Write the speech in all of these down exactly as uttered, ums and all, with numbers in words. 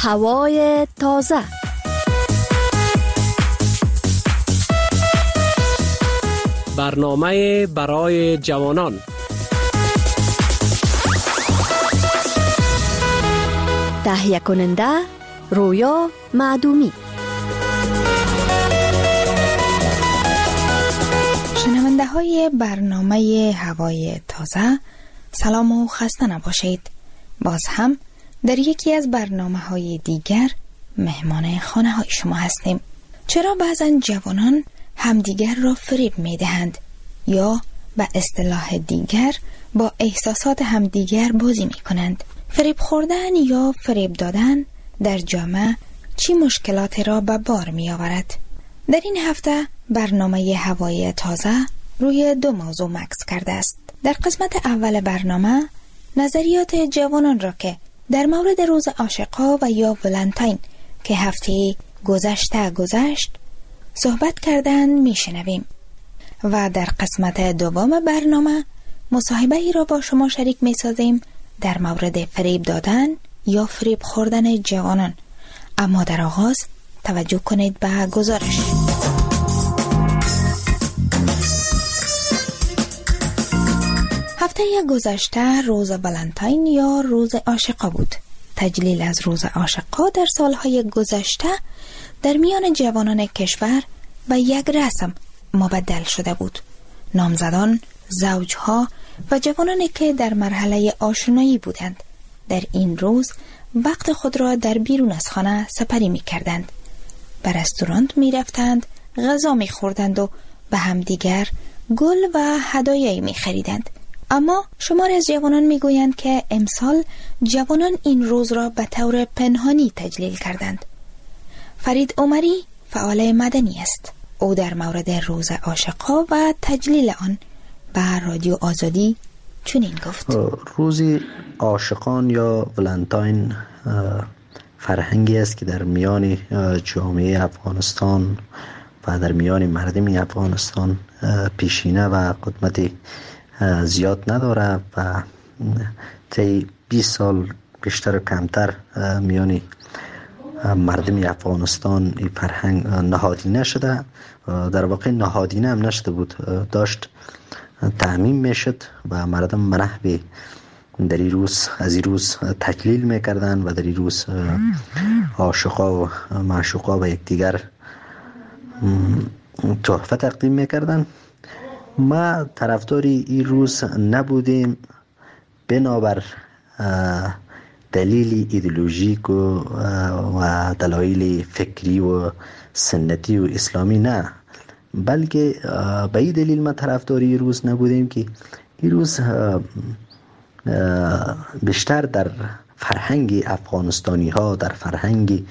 هوای تازه. برنامه برای جوانان. تهیه کننده رویا معدومی. شنونده های برنامه هوای تازه، سلام و خسته نباشید. باز هم در یکی از برنامه های دیگر مهمان خانه های شما هستیم. چرا بعضا جوانان همدیگر را فریب می دهند یا به اصطلاح دیگر با احساسات همدیگر بازی می کنند؟ فریب خوردن یا فریب دادن در جامعه چی مشکلاتی را به بار می آورد؟ در این هفته برنامه هوای تازه روی دو موضوع مکس کرده است. در قسمت اول برنامه نظریات جوانان را که در مورد روز عاشقا و یا ولنتاین که هفته گذشته گذشت صحبت کردن می شنویم و در قسمت دوم برنامه مصاحبه ای را با شما شریک می سازیم در مورد فریب دادن یا فریب خوردن جوانان. اما در آغاز توجه کنید به گزارش. هفته گذشته روز ولنتاین یا روز عاشقا بود. تجلیل از روز عاشقا در سالهای گذشته در میان جوانان کشور به یک رسم مبدل شده بود. نامزدان، زوجها و جوانانی که در مرحله آشنایی بودند در این روز وقت خود را در بیرون از خانه سپری می کردند. به رستوران می رفتند، غذا می خوردند و به همدیگر گل و هدایایی می خریدند. اما شمار از جوانان می گویند که امسال جوانان این روز را به طور پنهانی تجلیل کردند. فرید عمری فعال مدنی است. او در مورد روز عاشقا و تجلیل آن به رادیو آزادی چنین گفت: روز عاشقان یا ولنتاین فرهنگی است که در میان جامعه افغانستان و در میان مردم افغانستان پیشینه و قدمت زیاد نداره و طی بیست سال بیشتر و کمتر میان مردم افغانستان این فرهنگ نهادینه شده. در واقع نهادینه هم نشده بود، داشت تعمیم میشد و مردم منحوی در این روز از این روز تجلیل میکردن و در این روز عاشقا و معشوقا و یکدیگر تحفه تقدیم میکردن. ما طرفداری این روز نبودیم بنابر دلیل ایدئولوژیک و, و دلایل فکری و سنتی و اسلامی نه، بلکه به این دلیل ما طرفداری روز نبودیم که این روز بیشتر در فرهنگ افغانستانی ها، در فرهنگ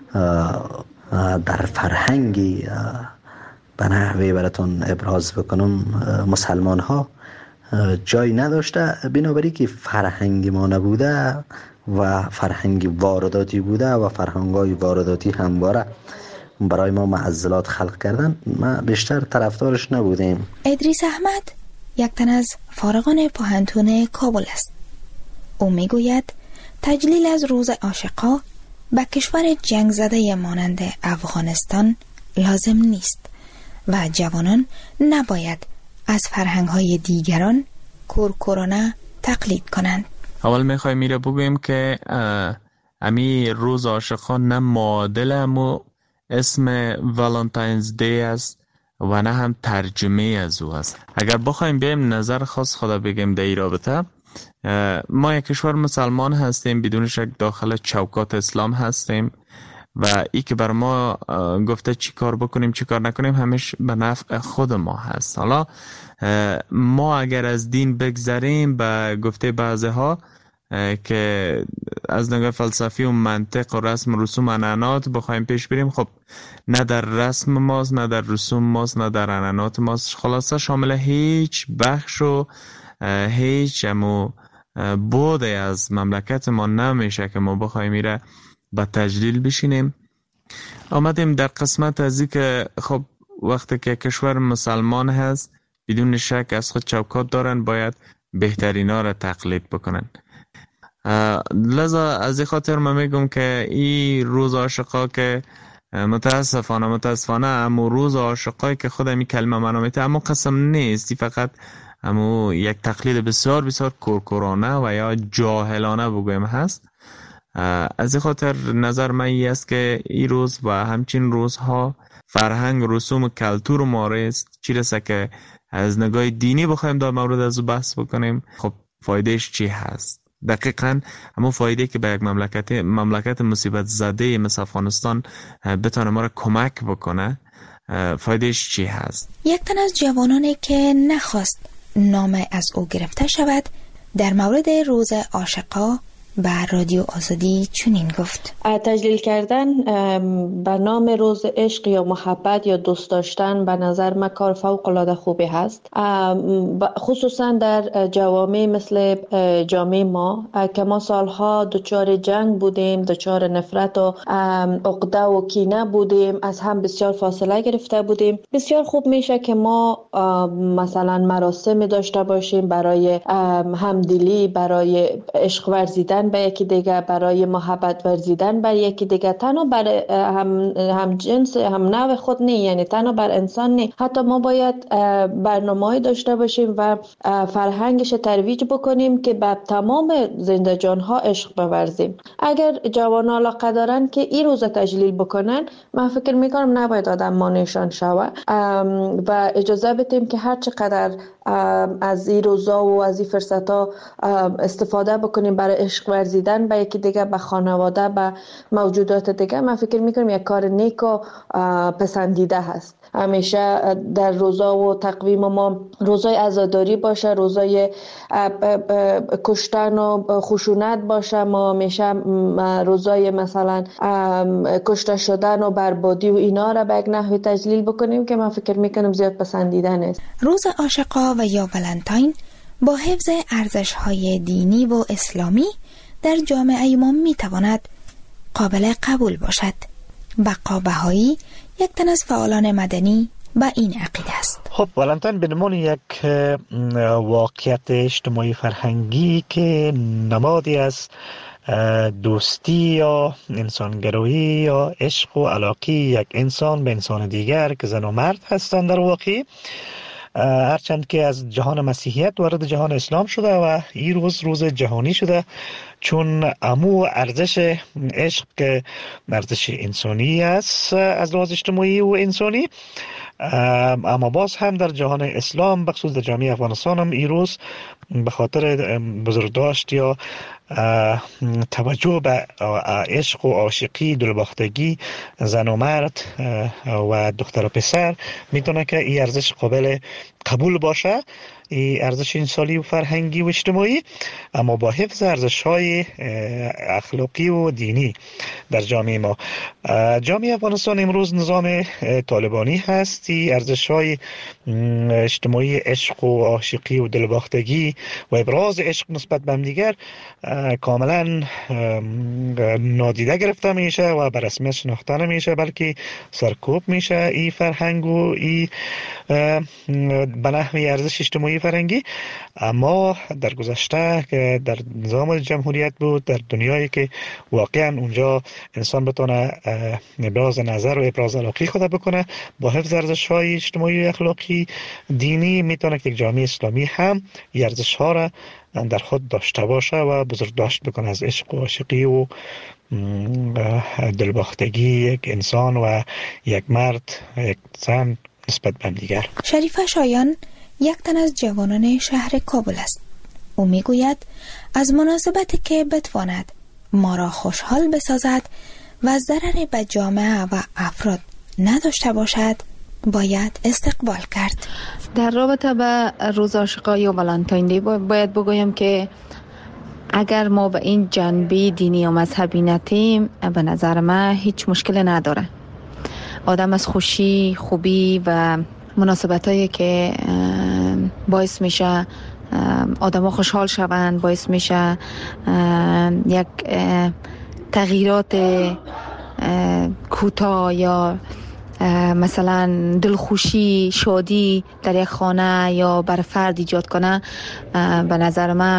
در فرهنگ به نحوی براتون ابراز بکنم مسلمان ها جای نداشته، بنابراین که فرهنگ ما نبوده و فرهنگ وارداتی بوده و فرهنگ های وارداتی همواره برای ما معضلات خلق کردن، ما بیشتر طرفدارش نبودیم. ادریس احمد یک تن از فارغان پوهنتون کابل است. او میگوید تجلیل از روز عاشقا به کشور جنگ زده مانند افغانستان لازم نیست و جوانان نباید از فرهنگ‌های دیگران کورکورانه تقلید کنند. اول میخوایم میره بگویم که امی روز عاشقان نه معادل امو اسم والنتاینز دی است و نه هم ترجمه از او است. اگر بخوایم بیم نظر خاص خدا بگیم در این رابطه، ما یک کشور مسلمان هستیم، بدون شک داخل چوکات اسلام هستیم و ای که بر ما گفته چی کار بکنیم چی کار نکنیم همیشه به نفع خود ما هست. حالا ما اگر از دین بگذریم به گفته بعضی ها که از نگاه فلسفی و منطق و رسم و رسوم عنعنات بخوایم پیش بریم، خب نه در رسم ماست نه در رسوم ماست نه در عنعنات ماست، خلاصه شامل هیچ بخش و هیچ امو بوده از مملکت ما نمیشه که ما بخوایم میره با تجلیل بشینیم. آمدیم در قسمت از این که خب وقتی که کشور مسلمان هست بدون شک از خود چوکات دارن، باید بهترین ها را تقلید بکنن. لذا از این خاطر من میگم که این روز عاشقا که متاسفانه متاسفانه اما روز عاشقایی که خود می کلمه منامیته اما قسم نیست، فقط اما یک تقلید بسیار بسیار کورکورانه و یا جاهلانه بگویم هست. از این خاطر نظر من این است که این روز و همچین روزها فرهنگ رسوم و کلتور ما است. چی رسه که از نگاه دینی بخوایم در مورد از بحث بکنیم، خب فایدهش چی هست؟ دقیقاً همون فایده که به یک مملکت مملکت مصیبت زده مثل افغانستان بتونه ما را کمک بکنه، فایدهش چی هست؟ یک تن از جوانانی که نخواست نام از او گرفته شود در مورد روز عاشقا به رادیو آزادی چنین گفت: تجلیل کردن به نام روز عشق یا محبت یا دوست داشتن به نظر من کار فوق العاده خوبی هست، خصوصا در جوامع مثل جامعه ما که ما سالها دچار جنگ بودیم، دچار نفرت و عقده و کینه بودیم، از هم بسیار فاصله گرفته بودیم. بسیار خوب میشه که ما مثلا مراسم داشته باشیم برای همدلی، برای عشق ورزیدن به یکی دیگه، برای محبت ورزیدن بر یکی دیگه، تنها بر هم, هم جنس هم نوع خود نه، یعنی تنها بر انسان نه، حتی ما باید برنامه‌ای داشته باشیم و فرهنگش ترویج بکنیم که به تمام زنده جان‌ها عشق بورزیم. اگر جوانان علاقه دارن که این روز تجلیل بکنن، من فکر میکنم نباید آدم مانعشان شوه و اجازه بدیم که هر چقدر از این روزا و از این فرصت‌ها استفاده بکنیم برای عشق ورزیدن به یکی دیگه، به خانواده، به موجودات دیگه. من فکر میکنم یک کار نیک و پسندیده هست. همیشه در روزا و تقویم ما روزای عزاداری باشه، روزای کشتن و خشونت باشه، ما همیشه روزای مثلا کشته شدن و بربادی و اینا را به یک نحوی تجلیل بکنیم که من فکر میکنم زیاد پسندیده نیست. روز عاشقا و یا ولنتاین با حفظ ارزش‌های دینی و اسلامی در جامعه ما میتواند قابل قبول باشد. بقا بهایی یک تن از فعالان مدنی با این عقیده است. خب ولنتاین به عنوان یک واقعیت اجتماعی فرهنگی که نمادی از دوستی یا انسانگرایی یا عشق و علاقه یک انسان به انسان دیگر که زن و مرد هستند در واقع، هرچند که از جهان مسیحیت وارد جهان اسلام شده و این روز روز جهانی شده، چون امو ارزش عشق که ارزش انسانی است از لحاظ اجتماعی و انسانی، اما باز هم در جهان اسلام بخصوص در جامعه افغانستان هم این روز به خاطر بزرگداشت یا توجه به عشق و عاشقی، دلباختگی زن و مرد و دختر و پسر میتونه که این ارزش قابل قبول باشه، این ارزش انسانی و فرهنگی و اجتماعی، اما با حفظ ارزش‌های اخلاقی و دینی در جامعه ما. جامعه افغانستان امروز نظام طالبانی هست. ارزش‌های اجتماعی عشق و عاشقی و دلباختگی و ابراز عشق نسبت به همدیگر کاملا نادیده گرفته میشه و به رسمیت شناخته نمیشه، بلکه سرکوب میشه این فرهنگ و این به نحوی ارزش اجتماعی فرهنگی. اما در گذشته که در نظام جمهوریت بود، در دنیایی که واقعا اونجا انسان بتونه ابراز نظر و ابراز علاقه خود بکنه با حفظ ارزش‌های اجتماعی و اخلاقی دینی، میتونه که یک جامعه اسلامی هم ارزش‌ها را در خود داشته باشه و بزرگداشت بکنه از عشق و عاشقی و دلباختگی یک انسان و یک مرد یک زن نسبت به دیگر. شریفه شایان یک تن از جوانان شهر کابل است. او میگوید از مناسبتی که بتواند ما را خوشحال بسازد و ضرری به جامعه و افراد نداشته باشد باید استقبال کرد. در رابطه به روز عاشقا یا ولنتاین دی باید بگویم که اگر ما به این جنبه دینی و مذهبی نتیم، به نظر من هیچ مشکل نداره. آدم از خوشی، خوبی و مناسبتایی که باعث میشه آدم ها خوشحال شوند، باعث میشه یک تغییرات کوتاه یا مثلا دلخوشی، شادی در یک خانه یا بر فرد ایجاد کنه، به نظر من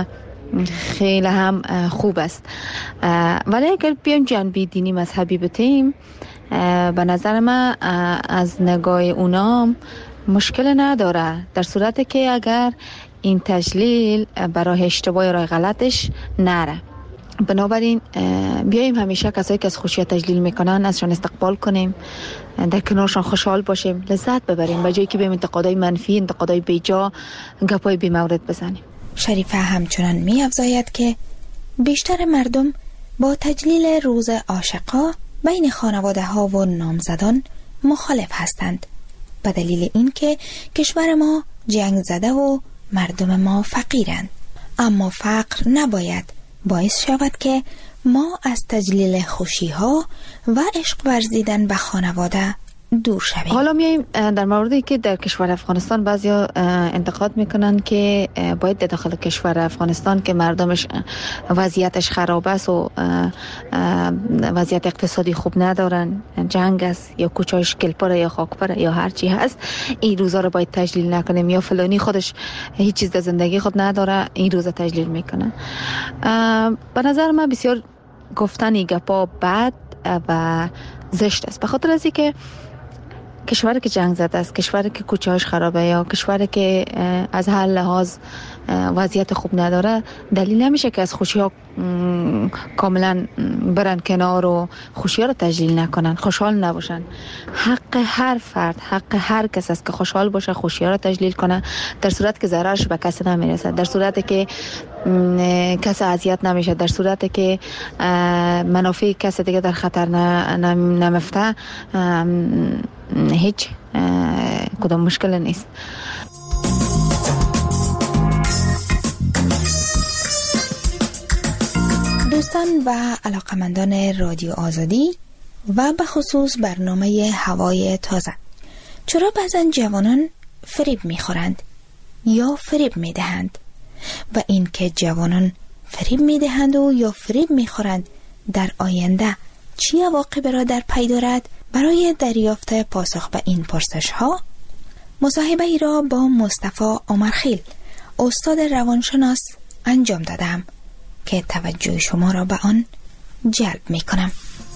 خیلی هم خوب است. ولی اگر بیایم جنبه دینی مذهبی بتیم، به نظر من از نگاه اونا مشکل نداره، در صورتی که اگر این تجلیل برای اشتباه راه غلطش نره. بنابراین بیاییم همیشه کسایی که از خوشی تجلیل میکنن ازشان استقبال کنیم، در کنارشان خوشحال باشیم، لذت ببریم، به جایی که بیم انتقادای منفی، انتقادای بیجا، گپای بی مورد بزنیم. شریفه همچنان می افزاید که بیشتر مردم با تجلیل روز عاشقا بین خانواده ها و نامزدان مخالف هستند، به دلیل اینکه کشور ما جنگ زده و مردم ما فقیرند. اما فقر نباید باعث شود که ما از تجلیل خوشی ها و عشق ورزیدن به خانواده دور شویم. حالا میایم در موردی که در کشور افغانستان بعضیا انتقاد میکنن که باید در داخل کشور افغانستان که مردمش وضعیتش خراب است و وضعیت اقتصادی خوب ندارن، جنگ است یا کوچه‌اش گلپره یا خاکپره یا هر چی هست، این روزا رو باید تجلیل نکنیم، یا فلانی خودش هیچ چیز در زندگی خود نداره این روزا تجلیل میکنه. به نظر من بسیار گفتن گپا بد و زشت است، به خاطر از اینکه کشوری که جنگ زده است، کشوری که کوچه‌اش خرابه یا کشوری که از هر لحاظ وضعیت خوب نداره، دلیل نمیشه که از خوشی‌ها کاملا برن کنار و خوشی‌ها رو تجلیل نکنن، خوشحال نباشن. حق هر فرد، حق هر کس است که خوشحال باشه، خوشی‌ها رو تجلیل کنه، در صورت که ضررش به کسی نمیرسه، در صورتی که کسی اذیت نمیشه، در صورتی که منافع کسی دیگه در خطر نمیفته، هیچ کدام مشکل نیست. دوستان و علاقمندان رادیو آزادی و به خصوص برنامه هوای تازه، چرا بعضن جوانان فریب میخورند یا فریب میدهند و این که جوانان فریب میدهند و یا فریب میخورند در آینده چی عواقبی را در پی دارد؟ برای دریافت پاسخ به این پرسش ها مصاحبه ای را با مصطفی عمرخیل استاد روانشناس انجام دادم که توجه شما را به آن جلب می کنم.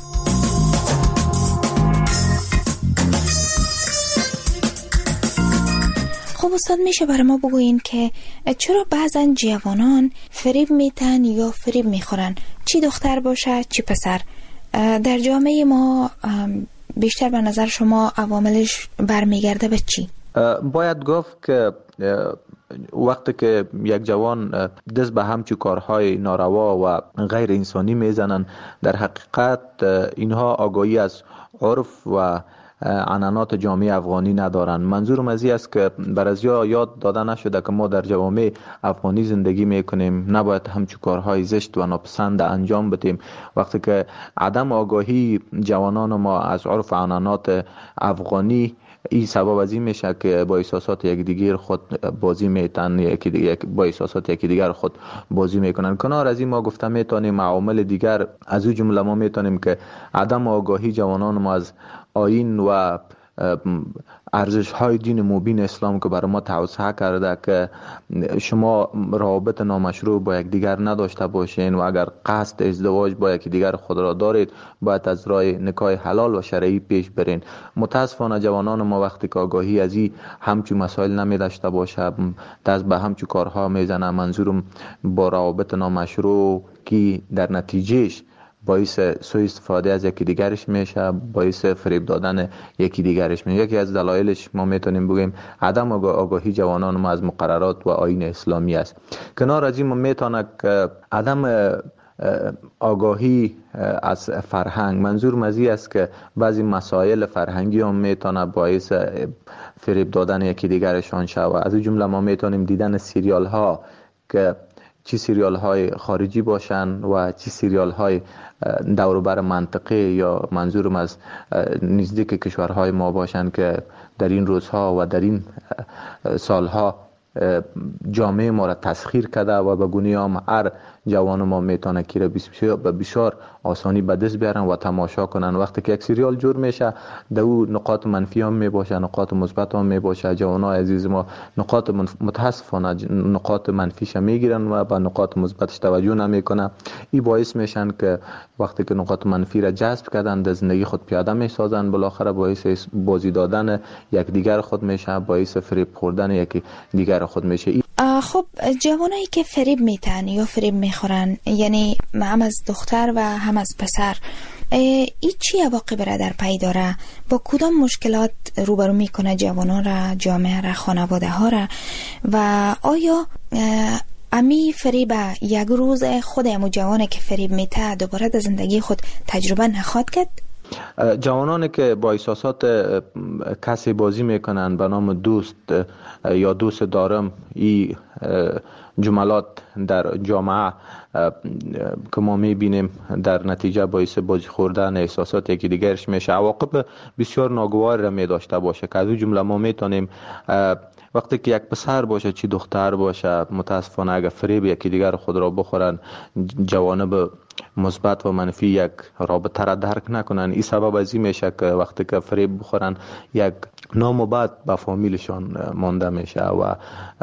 خب استاد، میشه برای ما بگوین که چرا بعضن جوانان فریب میتن یا فریب میخورن، چی دختر باشه چی پسر؟ در جامعه ما بیشتر به نظر شما عواملش برمیگرده به چی؟ باید گفت که وقتی که یک جوان دست به همچون کارهای ناروا و غیر انسانی میزنن، در حقیقت اینها آگاهی از عرف و عنعنات جامعه افغانی ندارن. منظورم از این است که برازیا یاد داده نشده که ما در جوامع افغانی زندگی میکنیم، نباید همچون کارهای زشت و ناپسند انجام بدیم. وقتی که عدم آگاهی جوانان ما از عرف و عنعنات افغانی، این سبب از این میشه که با احساسات یکدیگر خود بازی میتن، یکی دیگر با احساسات یکی دیگر خود بازی میکنن. کنار از این ما گفته میتونیم عوامل دیگر از او جمله ما میتونیم که عدم آگاهی جوانان ما از آیین و ارزش های دین مبین اسلام که برای ما توصیه کرده که شما روابط نامشروع با یک دیگر نداشته باشین و اگر قصد ازدواج با یک دیگر خود را دارید باید از راه نکاح حلال و شرعی پیش برین. متاسفانه جوانان ما وقتی که آگاهی از این همچون مسائل نمی داشته باشه، دست به همچون کارها میزنه. منظورم با روابط نامشروع که در نتیجهش باعث سوء استفاده از یکی دیگرش میشه، باعث فریب دادن یکی دیگرش میشه. یکی از دلایلش ما میتونیم بگیم عدم آگاهی جوانان ما از مقررات و آیین اسلامی است. کنار از این ما میتونه که عدم آگاهی از فرهنگ، منظور از این است که بعضی مسائل فرهنگی هم میتونه باعث فریب دادن یکی دیگرشان شود. از این جمله ما میتونیم دیدن سریال ها که چی سریال های خارجی باشن و چی سریال های دوروبر منطقه یا منظورم از نزدیک کشورهای ما باشن که در این روزها و در این سالها جامعه ما را تسخیر کرده و به گونه هم هر جوان ما میتونه که بسیار بسیار آسانی به دست بیارن و تماشا کنن. وقتی که یک سریال جور میشه در او نقاط منفی هم میباشه، نقاط مثبت هم میباشه. جوانای عزیز ما نقاط متاسفانه نقاط منفیش میگیرن و به نقاط مثبتش توجه نمیکنن. این باعث میشن که وقتی که نقاط منفی را جذب کردن در زندگی خود پیاده میسازن، بالاخره باعث بازی دادن یک دیگر خود میشه، باعث فریب خوردن یک دیگر خود میشه. خب جوانایی که فریب میتن یا فریب میخورن، یعنی هم از دختر و هم از پسر، این چی عواقب را در پی داره؟ با کدام مشکلات روبرو میکنه جوانان را، جامعه را، خانواده ها را؟ و آیا امی فریب یک روز خود امو جوانه که فریب میته دوباره در زندگی خود تجربه نخواد کرد؟ جوانانی که با احساسات کسی بازی میکنن به نام دوست یا دوست دارم، این جملات در جامعه که ما میبینیم در نتیجه باعث بازی خوردن احساسات یکی دیگرش میشه، عواقب بسیار ناگوار را میداشته باشه. که از این جمله ما میتونیم وقتی که یک پسر باشه چی دختر باشه، متاسفانه اگر فریب یکی دیگر خود را بخورن، جوانب مثبت و منفی یک رابطه را درک نکنن، این سبب از این میشه که وقتی که فریب بخورن یک نام و بد به فامیلشان مانده میشه. و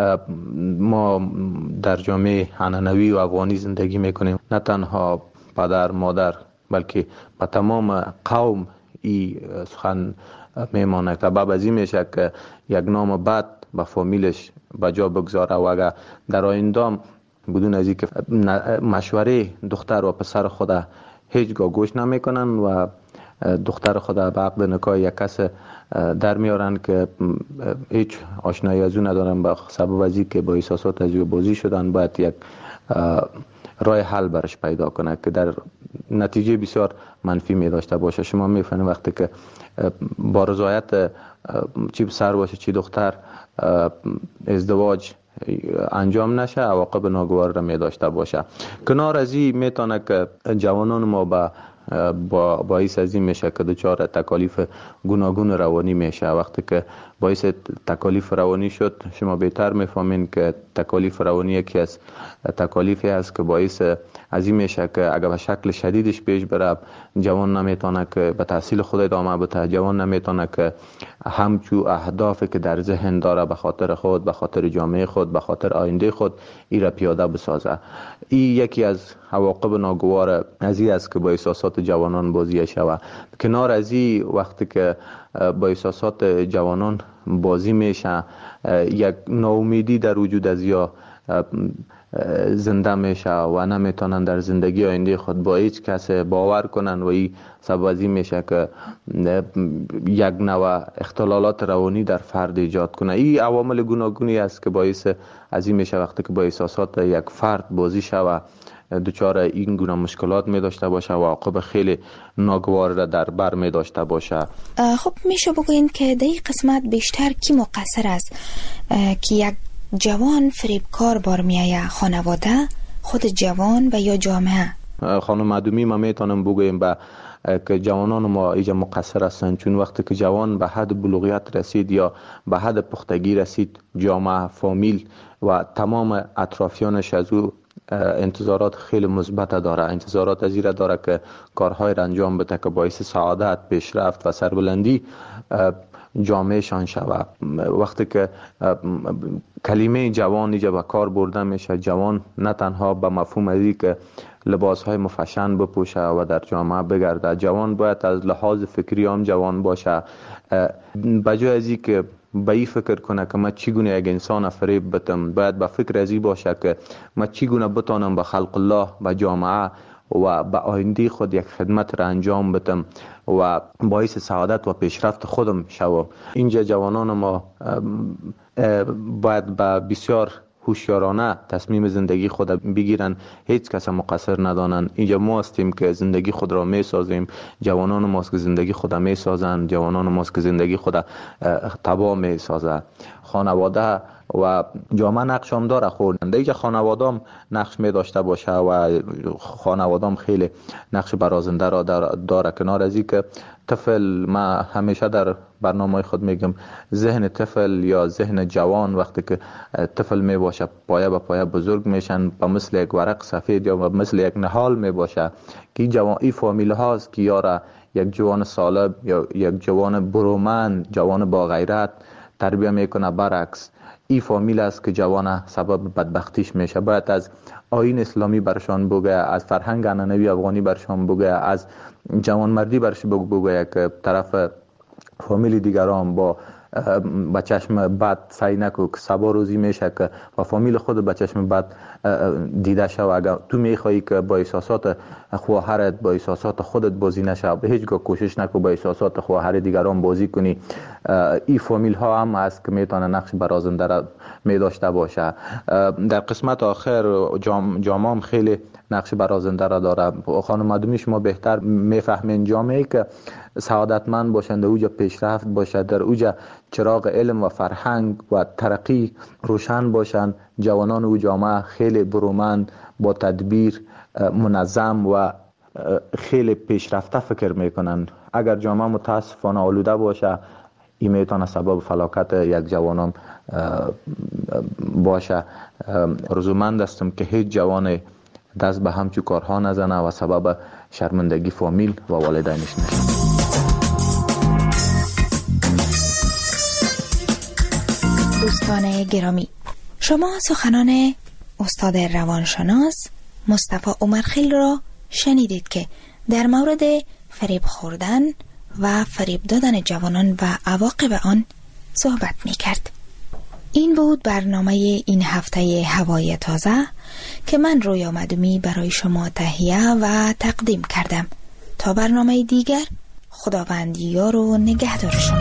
ما در جامعه عنعنوی و افغانی زندگی میکنیم، نه تنها پدر مادر بلکه به تمام قوم این سخن میمانه که سبب از این میشه که یک نام بد به فامیلش بجا بگذاره و اگر در آینده بدون از اینکه مشوره دختر و پسر خود هیچگاه گوش نمیکنن و دختر خود به عقد نکاح یک کس در میارن که هیچ آشنایی از اون ندارن، به سبب از اینکه با احساسات از بازی شدن، باید یک راه حل برش پیدا کنه که در نتیجه بسیار منفی می داشته باشه. شما میفهمید وقتی که با رضایت چی پسر باشه چی دختر ازدواج انجام نشه، عواقب ناگوار را می داشته باشه. کنار از این میتونه که جوانان ما با با باعث از این میشه که دچار تکالیف گوناگون روانی میشه. وقتی که باعث تکالیف روانی شد، شما بهتر میفهمین که تکالیف روانی یکی از تکالیفی است که باعث از این میشه که اگر به شکل شدیدش پیش بره، جوان نمیتونه که به تحصیل خود ادامه بده، جوان نمیتونه که همچو اهدافی که در ذهن داره به خاطر خود، به خاطر جامعه خود، به خاطر آینده خود ای را پیاده بسازه. این یکی از عواقب ناگوار از این است که با احساسات جوانان بازی شود. کنار از این وقتی که با احساسات جوانان بازی میشه، یک ناامیدی در وجود از یا زنده میشه و نمیتونن در زندگی آینده خود با هیچ کس باور کنن و این سبب از این میشه که یک نوع اختلالات روانی در فرد ایجاد کنه. این عوامل گوناگونی است که باعث از این میشه وقتی که با احساسات یک فرد بازی شود دچار این گونه مشکلات می داشته باشه و عواقب خیلی ناگوار را در بر می داشته باشه. خب میشه بگوین که در این قسمت بیشتر کی مقصر است که یک جوان فریبکار بار میایه؟ خانواده، خود جوان و یا جامعه؟ خانم معدومی ما میتونم بگویم با که جوانان ما ایجا مقصر هستند، چون وقتی که جوان به حد بلوغیت رسید یا به حد پختگی رسید، جامعه، فامیل و تمام اطرافیانش از او انتظارات خیلی مثبت داره. انتظارات از این داره که کارهای را انجام بده که باعث سعادت، پیشرفت و سربلندی جامعه شان شود. وقتی که کلمه جوان اینجا به کار برده میشه، جوان نه تنها به مفهوم ازی که لباس های مفشن بپوشه و در جامعه بگرده، جوان باید از لحاظ فکری هم جوان باشه. بجای ازی که به این فکر کنه که من چگونه یک انسان فریب بتم، باید به فکر ازی باشه که من چگونه بتانم به خلق الله، به جامعه و به آینده خود یک خدمت را انجام بدم و باعث سعادت و پیشرفت خودم شوم. اینجا جوانان ما باید به بسیار هوشیارانه تصمیم زندگی خود بگیرن، هیچ کس مقصر ندانن. اینجا ما هستیم که زندگی خود را می سازیم، جوانان ماست که زندگی خود می سازن، جوانان ماست که زندگی خود تباه می سازن. خانواده و جامعه نقش هم داره خوردن. دیگه خانواده هم نقش می داشته باشه و خانواده هم خیلی نقش برازنده را داره. کنار از این که طفل، ما همیشه در برنامه خود میگم ذهن طفل یا ذهن جوان وقتی که طفل می باشه پایه به پایه بزرگ میشن با مثل یک ورق سفید یا مثل یک نهال می باشه که این جوان این فامیل هاست که یاره یک جوان سالب یا یک جوان برومند، جوان با غیرت تربیه میکنه. برعکس این فامیل است که جوان سبب بدبختیش میشه. باید از آیین اسلامی برشان بگه، از فرهنگ عنعنوی افغانی برشان بگه، از جوان مردی برش بگه که طرف فامیل دیگران با با چشم بد سعی نکو که سبا روزی میشه که با فامیل خود با چشم بد دیده شو. اگر تو میخوایی که با احساسات خواهرت با احساسات خودت بازی نشه، به هیچگاه کوشش نکو با احساسات خواهر دیگران بازی کنی. این فامیل ها هم است که میتونه نقش برازنده را می داشته باشه. در قسمت آخر جام جامام خیلی نقش برازنده را داره. خانم معدومی شما بهتر میفهمین جامعه که سعادتمند باشند، در اوجا پیشرفت باشد، در اوجا چراغ علم و فرهنگ و ترقی روشن باشند، جوانان او جامعه خیلی برومند، با تدبیر، منظم و خیلی پیشرفته فکر میکنن. اگر جامعه متاسفانه آلوده باشه، این میتونه سبب فلاکت یک جوانان باشه. رضامند هستم که هیچ جوان دست به همچو کارها نزنه و سبب شرمندگی فامیل و والدینش نشه. دوستان گرامی، شما سخنان استاد روانشناس مصطفی عمرخیل را شنیدید که در مورد فریب خوردن و فریب دادن جوانان و عواقب آن صحبت می کرد. این بود برنامه این هفته هوای تازه که من رویا معدومی برای شما تهیه و تقدیم کردم. تا برنامه دیگر، خداوند یار و نگهدار شما.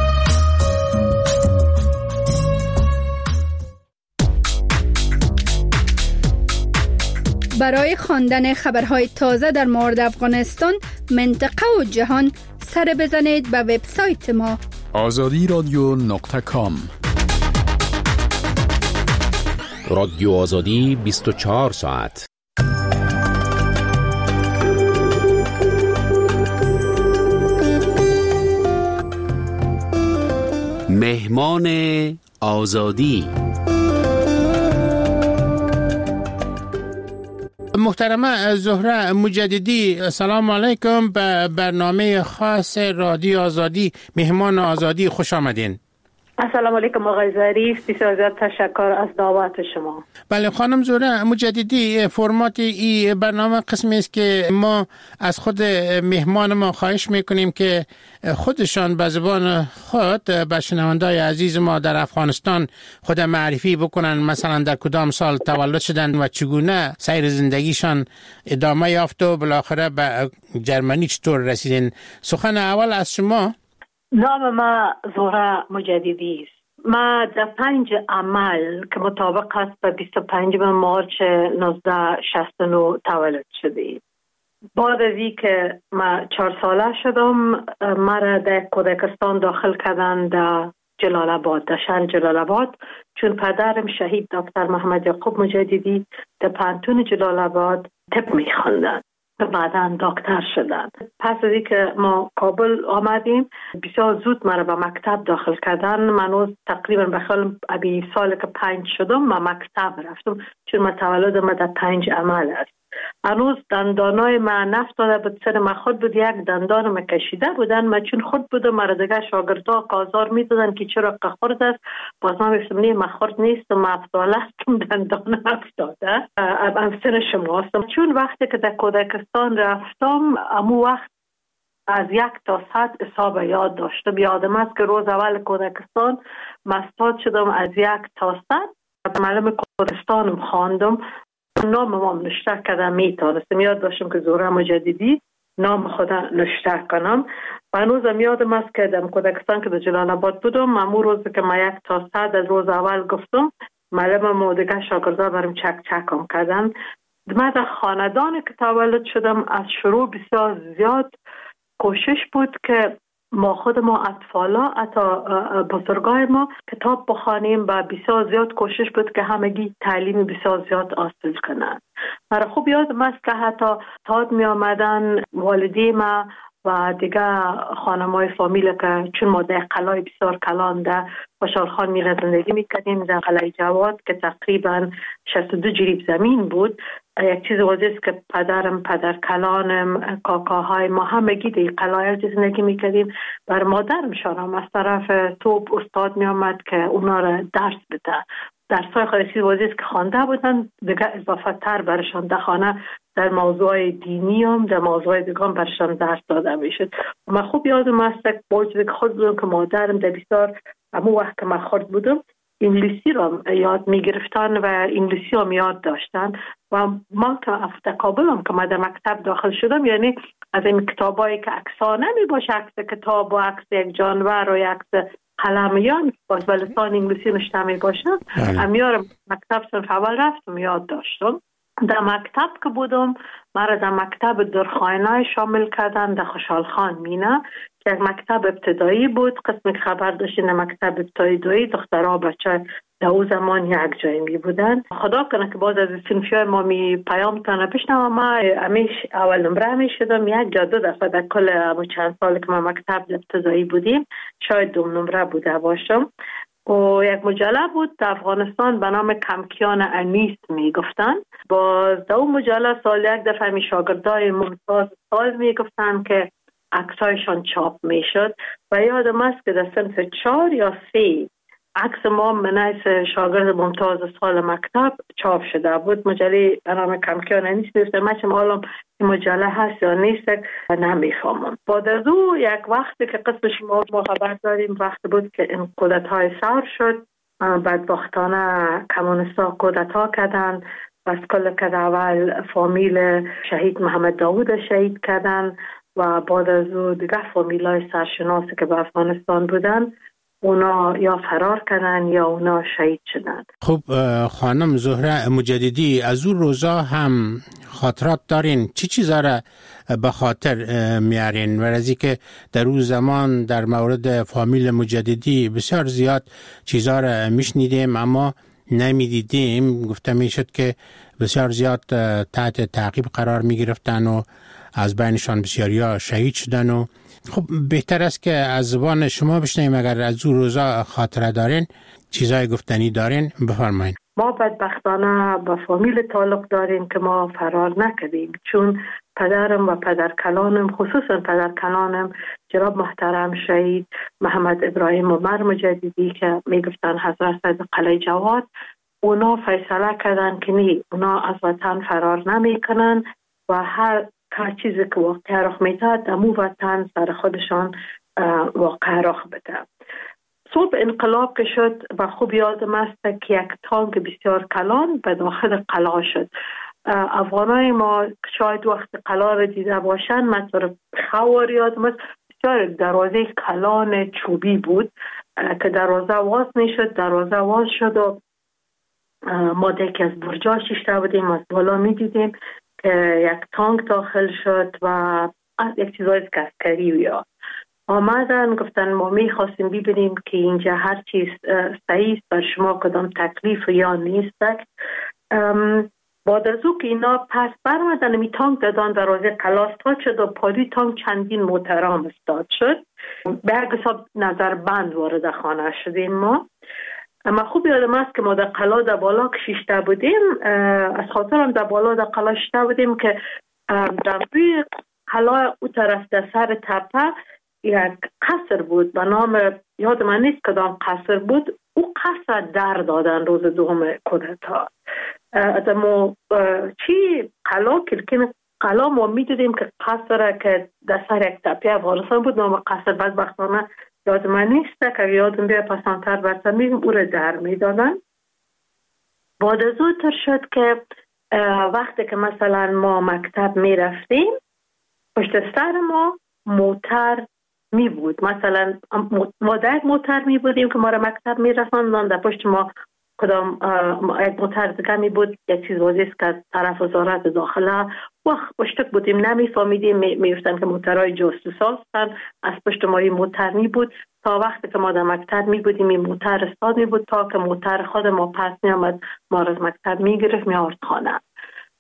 برای خواندن خبرهای تازه در مورد افغانستان، منطقه و جهان، سر بزنید به وبسایت ما آزادی رادیو نقطه کام. رادیو آزادی بیست و چهار ساعت. مهمان آزادی. محترمه زهره مجددی، سلام علیکم. به برنامه خاص رادیو آزادی مهمان آزادی خوش آمدین. السلام علیکم آقای ظریف، بسیار زیاد تشکر از دعوت شما. بله خانم زهره مجددی، فرمات این برنامه قسمی است که ما از خود مهمان ما خواهش میکنیم که خودشان به زبان خود به شنوندای عزیز ما در افغانستان خود معرفی بکنن، مثلا در کدام سال تولد شدن و چگونه سیر زندگیشان ادامه یافت و بالاخره به جرمنی چطور رسیدن. سخن اول از شما. نام ما زهره مجددی است. ما در پنج عمل که مطابق است به بیست و پنجم مارچ نوزده شصت و نه تولد شده. بعد از این که ما چهار ساله شدم، مرا در کودکستان داخل کردن در جلال آباد، در شهر جلال آباد، چون پدرم شهید دکتر محمد یعقوب مجددی در پانتون جلال آباد طب می‌خواندن و بعداً دکتر شدن. پس از اینکه ما کابل آمدیم، بسیار زود مرا به مکتب داخل کردن. من تقریبا به خیال ابی سال که پنج شدم ما مکتب رفتم، چون ما تولد ما در پنج عمل است. هنوز دندانای من نفتاده بود، سر ما خود بود، یک دندان ما کشیده بودن. ما چون خود بودم، مرا دیگه شاگردا کازار میدادن که چرا خورد است. باز ما میفتم نه ما خورد نیست، ما افتاله هستم، دندان افتاده. ام سن شما هستم. چون وقتی که در کودکستان رفتم، امو وقت از یک تا صد حساب یاد داشتم. یادم است که روز اول کودکستان مستاد شدم از یک تا صد. معلم کودکستانم خواندم، نام ما نشته کردم، میتونستم. یاد داشتم که زهره مجددی نام خدا نشته کنم. و هنوزم یادم است که در کودکستان که در جلال آباد بودم، امو روز که ما یک تا صد از روز اول گفتم، معلم ما دیگه شاگردا برام چک چکم کردن. من در خاندانی که تولد شدم، از شروع بسیار زیاد کوشش بود که ما خود ما اطفالا، حتی بزرگای ما کتاب بخوانیم و بسیار زیاد کوشش بود که همگی تعلیم بسیار زیاد حاصل کنند. مرا خوب یادم است که حتی تاد می آمدن والدی ما و دیگه خانمای فامیل که چون ما در قلعه بسیار کلان در خوشحال خان میره زندگی میکردیم در قلعه جواد که تقریبا شصت و دو جریب زمین بود. یک چیز واضح است که پدرم، پدر کلانم، کاکاهای ما همگی در قلعه زندگی میکردیم. بر مادرم شانم از طرف توپ استاد میامد که اونا را درس بده. درسای خودشی واضح است که خوانده بودن، دیگه اضافه تر برشان در خانه در موضوع دینی هم در موضوع دیگه هم برشان درس داده میشد. من خوب یادم است که باید خود بودم که مادرم در بسیار همون وقت که من خورد بودم انگلیسی را یاد میگرفتن و انگلیسی هم یاد داشتن و من که افته کابلم که من در مکتب داخل شدم، یعنی از این کتابایی که عکسانه می باشه، عکس کتاب و عکس یک جانور و عکس قلمیان باز به لسان انگلیسی نشته می باشه، امیار مکتب صنف اول رفتم یاد داشتم. در مکتب که بودم مرا در مکتب درخانه شامل کردن در خوشحال خان مینه که یک مکتب ابتدایی بود. قسم که خبر داشتین در مکتب ابتدایی دخترها بچه در او زمان یک جایی می بودن. خدا کنه که باز از سنفی ما می پیام تانه بشنم. ما همیش اول نمره می شدم، یک جا دو دفعه در کل چند سال که ما مکتب ابتدایی بودیم شاید دوم نمره بوده باشم. و یک مجله بود در افغانستان به نام کمکیان انیس می گفتن. باز در اون مجله سال یک دفعه می شاگردای ممتاز سال می گفتن که عکسایشان چاپ می شد و یادم است که در صنف چهار یا سه عکس ما منیس شاگرد ممتاز سال مکتب چاپ شده بود. مجله به نام کمکیان انیس می گفتن. من چم حالا این مجله هست یا نیست نمیفهمم. بعد از او یک وقتی که قسم شما ما خبر داریم وقت بود که این کودتای سر شد، بدبختانه کمونستا کودتا کردن و از کل که اول فامیل شهید محمد داوود شهید کردن و بعد از او دیگه فامیلای سرشناسی که به افغانستان بودن اونا یا فرار کردن یا اونا شهید شدن. خب خانم زهره مجددی از اون روزا هم خاطرات دارین؟ چی چیزا را به خاطر میارین؟ و از اینکه در اون زمان در مورد فامیل مجددی بسیار زیاد چیزا را میشنیدیم اما نمیدیدیم. گفته میشد که بسیار زیاد تحت تعقیب قرار میگرفتن و از بینشان بسیاریا شهید شدن. و خب بهتر است که از زبان شما بشنویم. اگر از اون روزا خاطره دارین، چیزای گفتنی دارین، بفرمایید. ما بدبختانه با فامیل تعلق داریم که ما فرار نکردیم، چون پدرم و پدر کلانم، خصوصا پدر کلانم جناب محترم شهید محمد ابراهیم عمر مجددی که میگفتن حضرت صدر قلعه جواد، اونا فیصله کردن که نی، اونا از وطن فرار نمی کنن و هر هر چیزی که واقع رخ میداد دمو وطن سر خودشان واقع رخ بده. صبح انقلاب که شد و خوب یادم است که یک تانک بسیار کلان به داخل قلعه شد. افغانای ما شاید وقت قلعه را دیده باشن، مثلا خوار یادم است بسیار دروازه کلان چوبی بود که دروازه واز نشد، دروازه واز شد و ما دیگه از برجا شیشته بودیم، از بالا می دیدیم که یک تانک داخل شد و یک چیزای عسکری یا آمدن گفتن ما می خواستیم ببینیم که اینجا هر چیز صحیح است، بر شما کدام تکلیف یا نیست. بعد از او که اینا پس برمدن می تانک دادن دروازه قلعه استاد شد و پالی تانک چندین محترم استاد شد. به هر حساب نظر بند وارد خانه شدیم. ما اما خوب یادم است که ما در قلعه در بالا که شیشته بودیم، از خاطرم در بالا در قلعه شیشته بودیم که در روی قلعه او طرف در سر تپه یک قصر بود به نام، یاد من نیست کدام قصر بود، او قصر در دادن روز دوم کودتا. ما چی قلعه کلکین قلعه ما می دیدیم که قصر که در سر یک تپه افغانستان بود، نام قصر بدبختانه یاد من نیست که یادم بیا پسانتر برسن میگم او را در می دادن. بعد از او تر شد که وقتی که مثلا ما مکتب می رفتیم پشت سر ما موتر می بود، مثلا ما در یک موتر می بودیم که ما را مکتب می رساندن، در پشت ما کدام یک موتر دیگه می بود، یک چیز واضح است که طرف وزارت داخله وقت پشتک بودیم نمی فهمیدیم، می گفتن که موترهای جاسوس هستن، از پشت ما این موتر می بود تا وقتی که ما در مکتب می بودیم این موتر استاد می بود تا که موتر خود ما پس می آمد ما را از مکتب می گرفت می آورد خانه.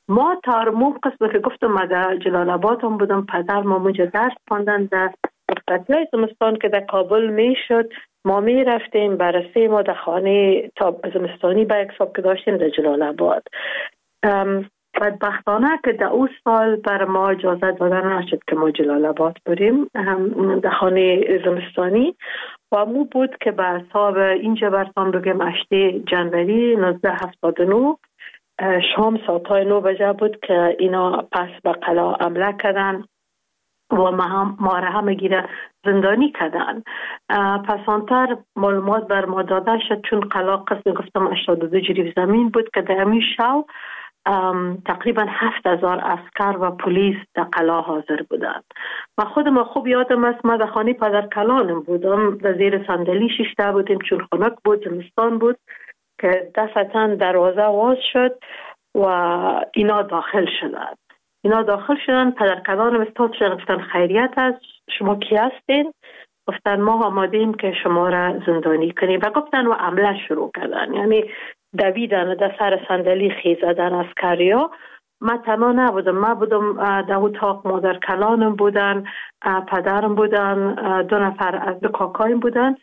ما تا موم قسم که گفتم ما در جلال آباد هم بودم، پدر ما اونجا درس خواندن در وقتی زمستان که در کابل می شد ما می رفتیم بررسی ما در خانه تا زمستانی به یک صاحب که داشتیم در جلال آباد. بدبختانه که در اون سال بر ما اجازه دادن نشد که ما جلال آباد بریم در خانه زمستانی و مو بود که به حساب اینجا برسان بگیم هشتم جنوری نوزده هفتاد و نه شام ساعتای نو بجه بود که اینا پس به قلعه حمله کردن و ما, هم ما را همه گیره زندانی کردن. پسانتر معلومات بر ما داده شد چون قلعه قسم گفتم هشتاد و دو جریب زمین بود که در همین شو تقریبا هفت هزار عسکر و پلیس در قلعه حاضر بودند. و خودم خوب یادم است ما در خانه پدر کلانم بودم، در زیر صندلی شیشته بودیم چون خنک بود، زمستان بود که دستن دروازه واز شد و اینا داخل شدند. اینا داخل شدن، پدر کلانم استاد شدن، گفتن خیریت است، شما کی هستین؟ گفتن ما آمادیم که شما را زندانی کنیم و گفتن و عمله شروع کردن، یعنی دویدن در سر صندلی خیزدن عسکریا. ما تنها نبودم، ما بودم در اتاق مادر کلانم بودن، پدرم بودن، دو نفر از دو کاکایم بودن،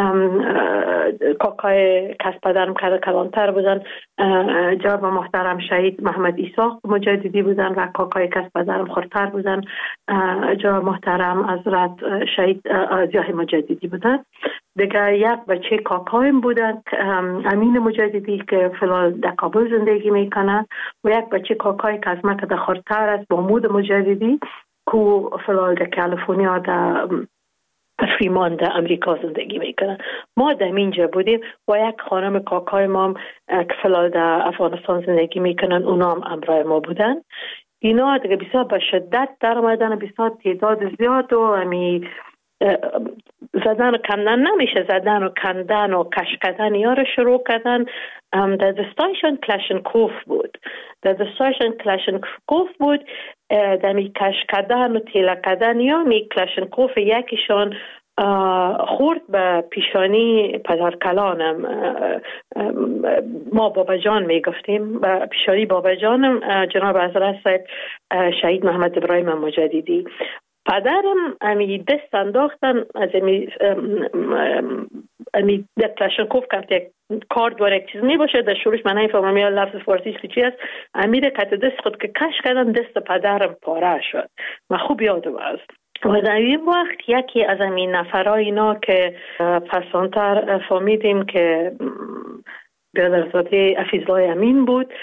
کاکای کس پدرم کلانتر بودن، جناب محترم شهید محمد ایساق مجددی بودن و کاکای کس پدرم خورتر بودن، جناب محترم حضرت شهید ضیاء مجددی بودن. دیگه یک بچه کاکایم بودن امین مجددی که فلال در کابل زندگی میکنن و یک بچه کاکای که از ما که در خورتر است محمود مجددی که فلال در کالیفرنیا در فریمان در امریکا زندگی میکنن. ما در اینجا بودیم و یک خانم کاکای ما که فلال در افغانستان زندگی میکنن اونا هم امرای ما بودن. اینا دیگه بسیار به شدت در آمدن، بسیار تعداد زیاد و همی زدن و کندن نمیشه، زدن و کندن و کش کردن یا رو شروع کردن. در دستایشان کلاشنکوف بود، در دستایشان کلاشنکوف بود، در می کش کردن و تیله کردن یا می کلاشنکوف یکیشان خورد به پیشانی پدر کلانم، ما بابا جان می گفتیم، به پیشانی بابا جانم جناب حضرت شهید محمد ابراهیم مجددی. پدرم امی دست انداختن از امی امی در کلاشنکوف که یک کارد داره یک چیز می باشه در شروعش من نمیفهمم یا لفظ فارسیش که چی است، امیر کت دست خود که کش کردن دست پدرم پاره شد. من خوب یادم است. و در این وقت یکی از این نفرای اینا که پسانتر فهمیدیم که برادرزاده حفیظالله امین بود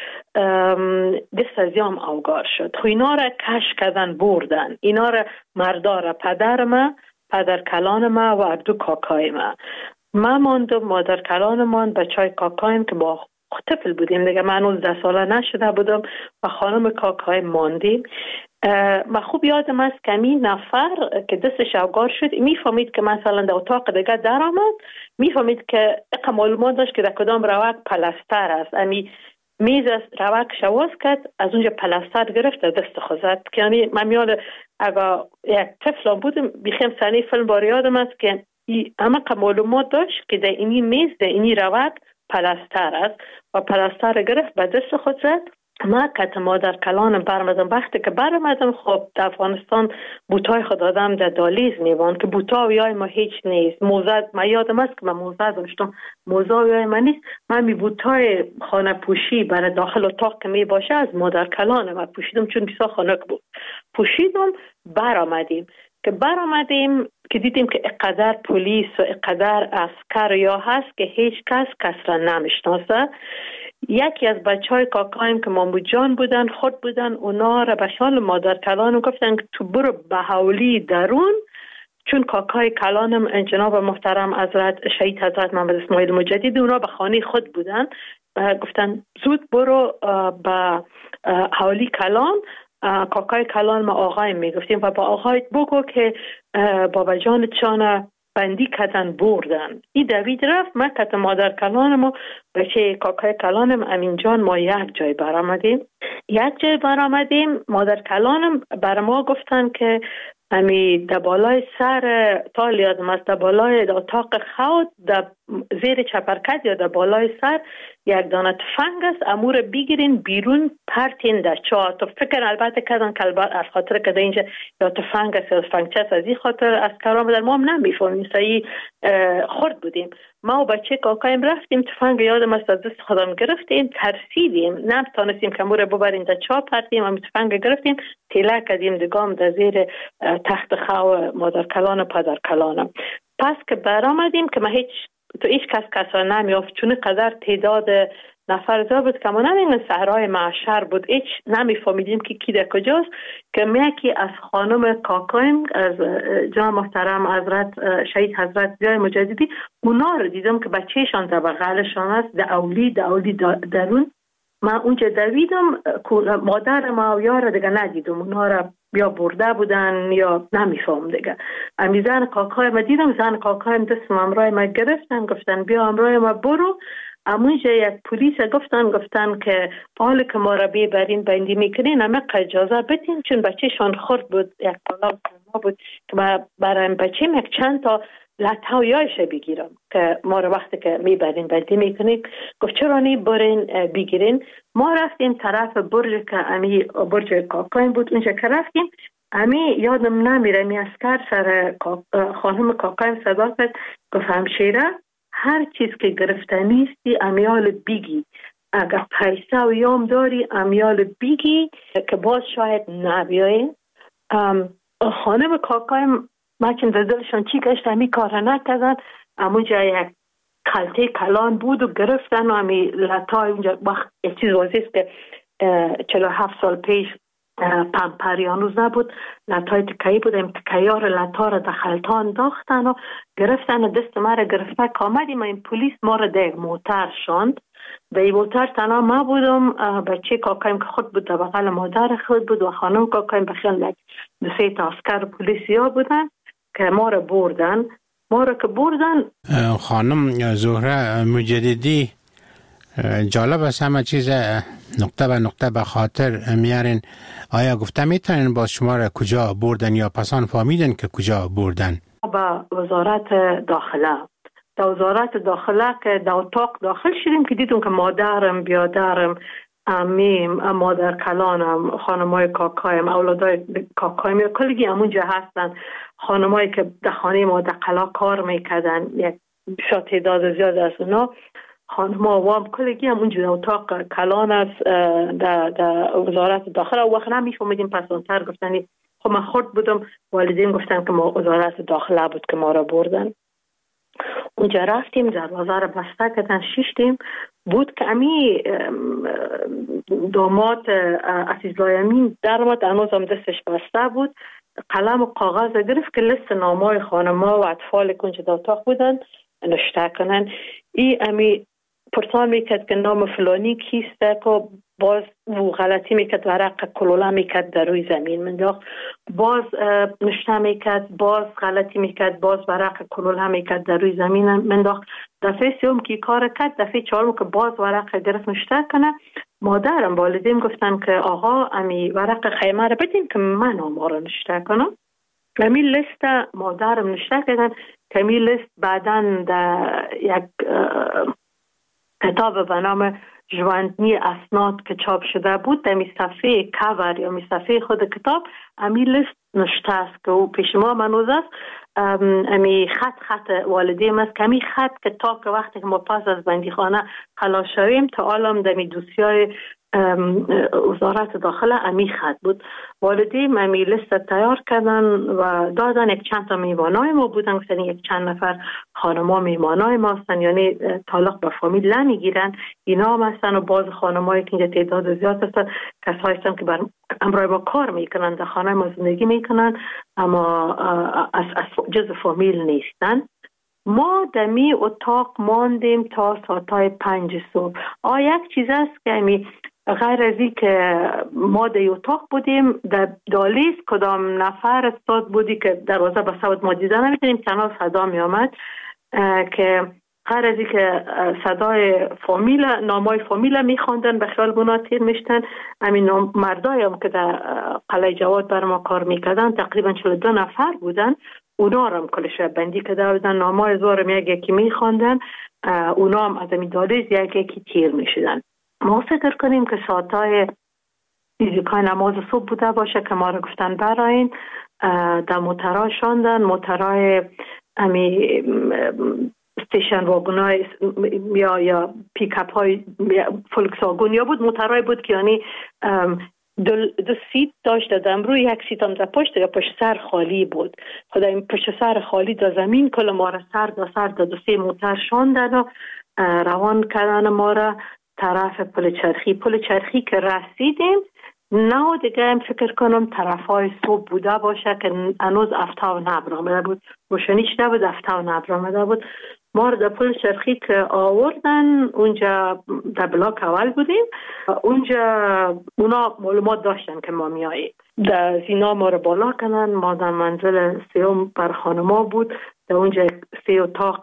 دست از یام اوگار شد. خو اینا را کش کردن بردن، اینا را مردا را پدر ما، پدر کلان ما و دو کاکای ما. ما ماندم، مادر کلان من، بچای کاکایم که با طفل بودیم دیگه، من نوزده ساله نشده بودم و خانم کاکای ماندیم. ما خوب یادم است که این نفر که دستش اوگار شد میفهمید که مثلا در اتاق دیگه در آمد، میفهمید که اقا معلومات داشت که در کدام روک پلستر است، امی میز از روک شواز کرد، از اونجا پلستر گرفت در دست خوزد. که یعنی من میاد اگه یک طفل بودم بیخیم سنی فیلم بار یادم است که همه معلومات داشت که در اینی میز در اینی روک پلستر است و پلستر گرفت به دست خود زد. ما کت مادر کلانم برمدم، وقتی که برمدم خب در افغانستان بوتای خود آدم در دالیز میوان که بوتا ویای ما هیچ نیست، موزه ما یادم است که من موزه داشتم، موزه ویای ما نیست، من می بوتای خانه پوشی برای داخل اتاق که می باشه از مادر کلانم پوشیدم چون بسیار خنک بود، پوشیدم برآمدیم. که برآمدیم که دیدیم که اقدر پلیس و اقدر عسکر یا هست که هیچ کس کس را نمیشناسه. یکی از بچه های کاکایم که محمود جان بودن خود بودن، اونا را به شال مادر کلانم گفتن که تو برو به حولی درون، چون کاکای کلانم جناب محترم حضرت شهید حضرت محمد اسماعیل مجددی اونا به خانه خود بودن، گفتن زود برو به حولی کلان. کاکای کلان ما آقای میگفتیم و با آقای بگو که بابا جان چانه بندی کردن بردن. این دوید رفت، من کت مادر کلانم و بچه کاکای کلانم امین جان ما یک جای برآمدیم. یک جای برآمدیم مادر کلانم بر ما گفتن که امی در بالای سر تالیادم است، در بالای اتاق خود در زیر چپرکت یا در بالای سر یک دانه تفنگ است، امور بگیرین بیرون پرتین در چاه. تو فکر البته کردن که البته از خاطر که اینجا یا تفنگ است یا تفنگچه است، از این خاطر از کرام در ما هم نمیفهمیم، سعی خورد بودیم. ما و بچه کاکایم رفتیم، تفنگ یادم است از دست خودم گرفتیم، ترسیدیم، نمیتونستیم که امور ببریم در چاه پرتیم، اما تفنگ گرفتیم تیله کردیم دگام در زیر تخت خو مادر کلان و پدر کلانم. پس که برآمدیم که ما هیچ تو هیچ کس کسا نمیافت، چون قدر تعداد نفر زیاد بود که ما نمیدونیم صحرای معشر بود، هیچ نمیفهمیدیم که کی در کجاست. که یکی از خانم کاکایم از جناب محترم حضرت شهید حضرت ضیای مجددی، اونا رو دیدم که بچهشان در بغلشان است، در اولی در اولی درون. من اونجا دویدم، مادر ما و یار دیگه ندیدم، اونا رو یا برده بودن یا نمیفهم دیگه. امی زن کاکای ما دیدم، زن کاکایم دست امرای ما گرفتن، گفتن بیا امرای ما برو. امونجا یک پلیس گفتن گفتن که حال که ما را بیبرین بندی میکنین اما اجازه بدین، چون بچه شان خورد بود، یک کالا ما بود که برای بچه یک چند تا لطویایش بگیرم که ما رو وقتی که میبرین بندی میکنین. گفت چرا نی برین بگیرین. ما رفتیم طرف برج که امی برج کاکایم بود، اونجا که رفتیم امی یادم نمیره می اسکر سر خانم کاکایم صدا کرد، گفت همشیره هر چیز که گرفتنیستی امیال بیگی، اگر پیسه و یام داری امیال بیگی که باز شاید نبیاین. خانم کاکایم مچن در دلشان چی گشت همی کار نکردن، امونجا یک کلته کلان بود و گرفتن و همی لطای اونجا وقت یک چیز واضیست که چلو هفت سال پیش پمپریانوز نبود، لطای تکایی بود، این تکایار لطا را دخلتان انداختن و گرفتن و دست ما را گرفته که آمدیم. این پولیس ما را در موتر شاند، به این موتر تنها ما بودم، بچه کاکایم که خود بود در بغل مادر خود بود و خانم کاکایم بخیل دو سه تا اسکر پلیسی ها بودن که ما را بردن. ما را که بردن خانم زهره مجددی، جالب است همه چیز نقطه به نقطه به خاطر میارین. آیا گفته میتونین با شما را کجا بردن یا پسان فهمیدن که کجا بردن؟ با وزارت داخله، در وزارت داخله که در اتاق داخل شدیم که دیدیم که مادرم بیادرم امیم مادر کلانم خانمای کاکایم اولادای کاکایم یا کلگی همونجا هستن، خانمایی که در خانه ما در قلا کار میکردن، یک شاید تعداد زیاد از اونا خانم آوام کلگی هم اونجا در اتاق کلان است در, در وزارت داخل. و وقت نمیفهمیدیم پسانتر گفتنی خب من خورد بودم، والدین گفتن که ما وزارت داخله بود که ما را بردن. اونجا رفتیم دروازه را بسته کردن، شیشتیم بود که امی داماد عزیزالله امین در آمد، هنوز هم دستش بسته بود، قلم و کاغذ گرفت که لیست نامای خانم‌ها و اطفال که اونجا در اتاق بودن نوشته کنن. ای امی پرسان میکرد که نام فلانی کیسته که باز و غلطی میکرد، ورق کلوله میکرد در روی زمین منداخت، باز نشته میکرد، باز غلطی میکرد، باز ورق کلوله میکرد در روی زمین منداخت. دفعه سوم که کار کرد، دفعه چهارم که باز ورق گرفت نشته کنه. مادرم والدین گفتن که آقا امی ورق خیمه رو بدین که من آما رو نشته کنم. امی لیست مادرم نشته کردن که امی لیست بعداً در یک کتاب به نام ژواندنی اسناد که چاپ شده بود، در می صفحه کاور یا می صفحه خود کتاب امی لیست نشته است که او پیش ما منوز است. امی خط خط والدیم است که امی خط که تا که وقتی که ما پس از بندی خانه خلاص شویم تا عالم در می دوسیای وزارت داخله امی خط بود. والدین امی لیست تیار کردن و دادن. یک چند تا میوانای ما بودن، گفتن یک چند نفر خانما میوانای ما هستن، یعنی تعلق به فامیل نمیگیرن، اینا هم هستن و باز خانمایی که اینجا تعداد زیاد هستن کسایی هستن که بر امرای ما کار میکنن، در خانه ما زندگی میکنن اما از, از جز فامیل نیستن. ما دمی اتاق ماندیم تا ساعتای پنج صبح. آه یک چیز است که امی غیر از این که ما در اتاق بودیم، در دالیز کدام نفر استاد بودی که دروازه بسته بود ما دیده نمیتونیم، تنها صدا می آمد که غیر از این که صدای فامیل نامای فامیل می خواندن به خیال بنا تیر میشتن. همین مردای هم که در قلعه جواد بر ما کار میکردن تقریبا چهل و دو نفر بودن. اونا رو هم کلش بندی کرده بودن، نامای زورم یک یکی میخواندن، اونا هم از این دالیز یک یکی تیر میشدن. ما فکر کنیم که ساعتهای فیزیکای نماز صبح بوده باشه که ما رو گفتن براین، در موترها شاندن، موترهای امی استیشن واگونای یا یا پیکاپ های فولکسواگن یا بود، موترهای بود که یعنی دو, دو سیت داشت، دادم روی یک سیت هم در پشت یا پشت سر خالی بود. خدا این پشت سر خالی در زمین کل ما را سر دا سر دا دو سه موتر شاندن و روان کردن ما را طرف پل چرخی. پل چرخی که رسیدیم نه دیگه هم فکر کنم طرف های صبح بوده باشه که هنوز افتا و نبر آمده بود، روشنیش نبود، افتا و نبر آمده بود. ما در پل چرخی که آوردن اونجا در بلاک اول بودیم، اونجا اونا معلومات داشتن که ما میاییم، در زینا ما رو بالا کنن. ما در منزل سیوم بر خانما بود، در اونجا سی اتاق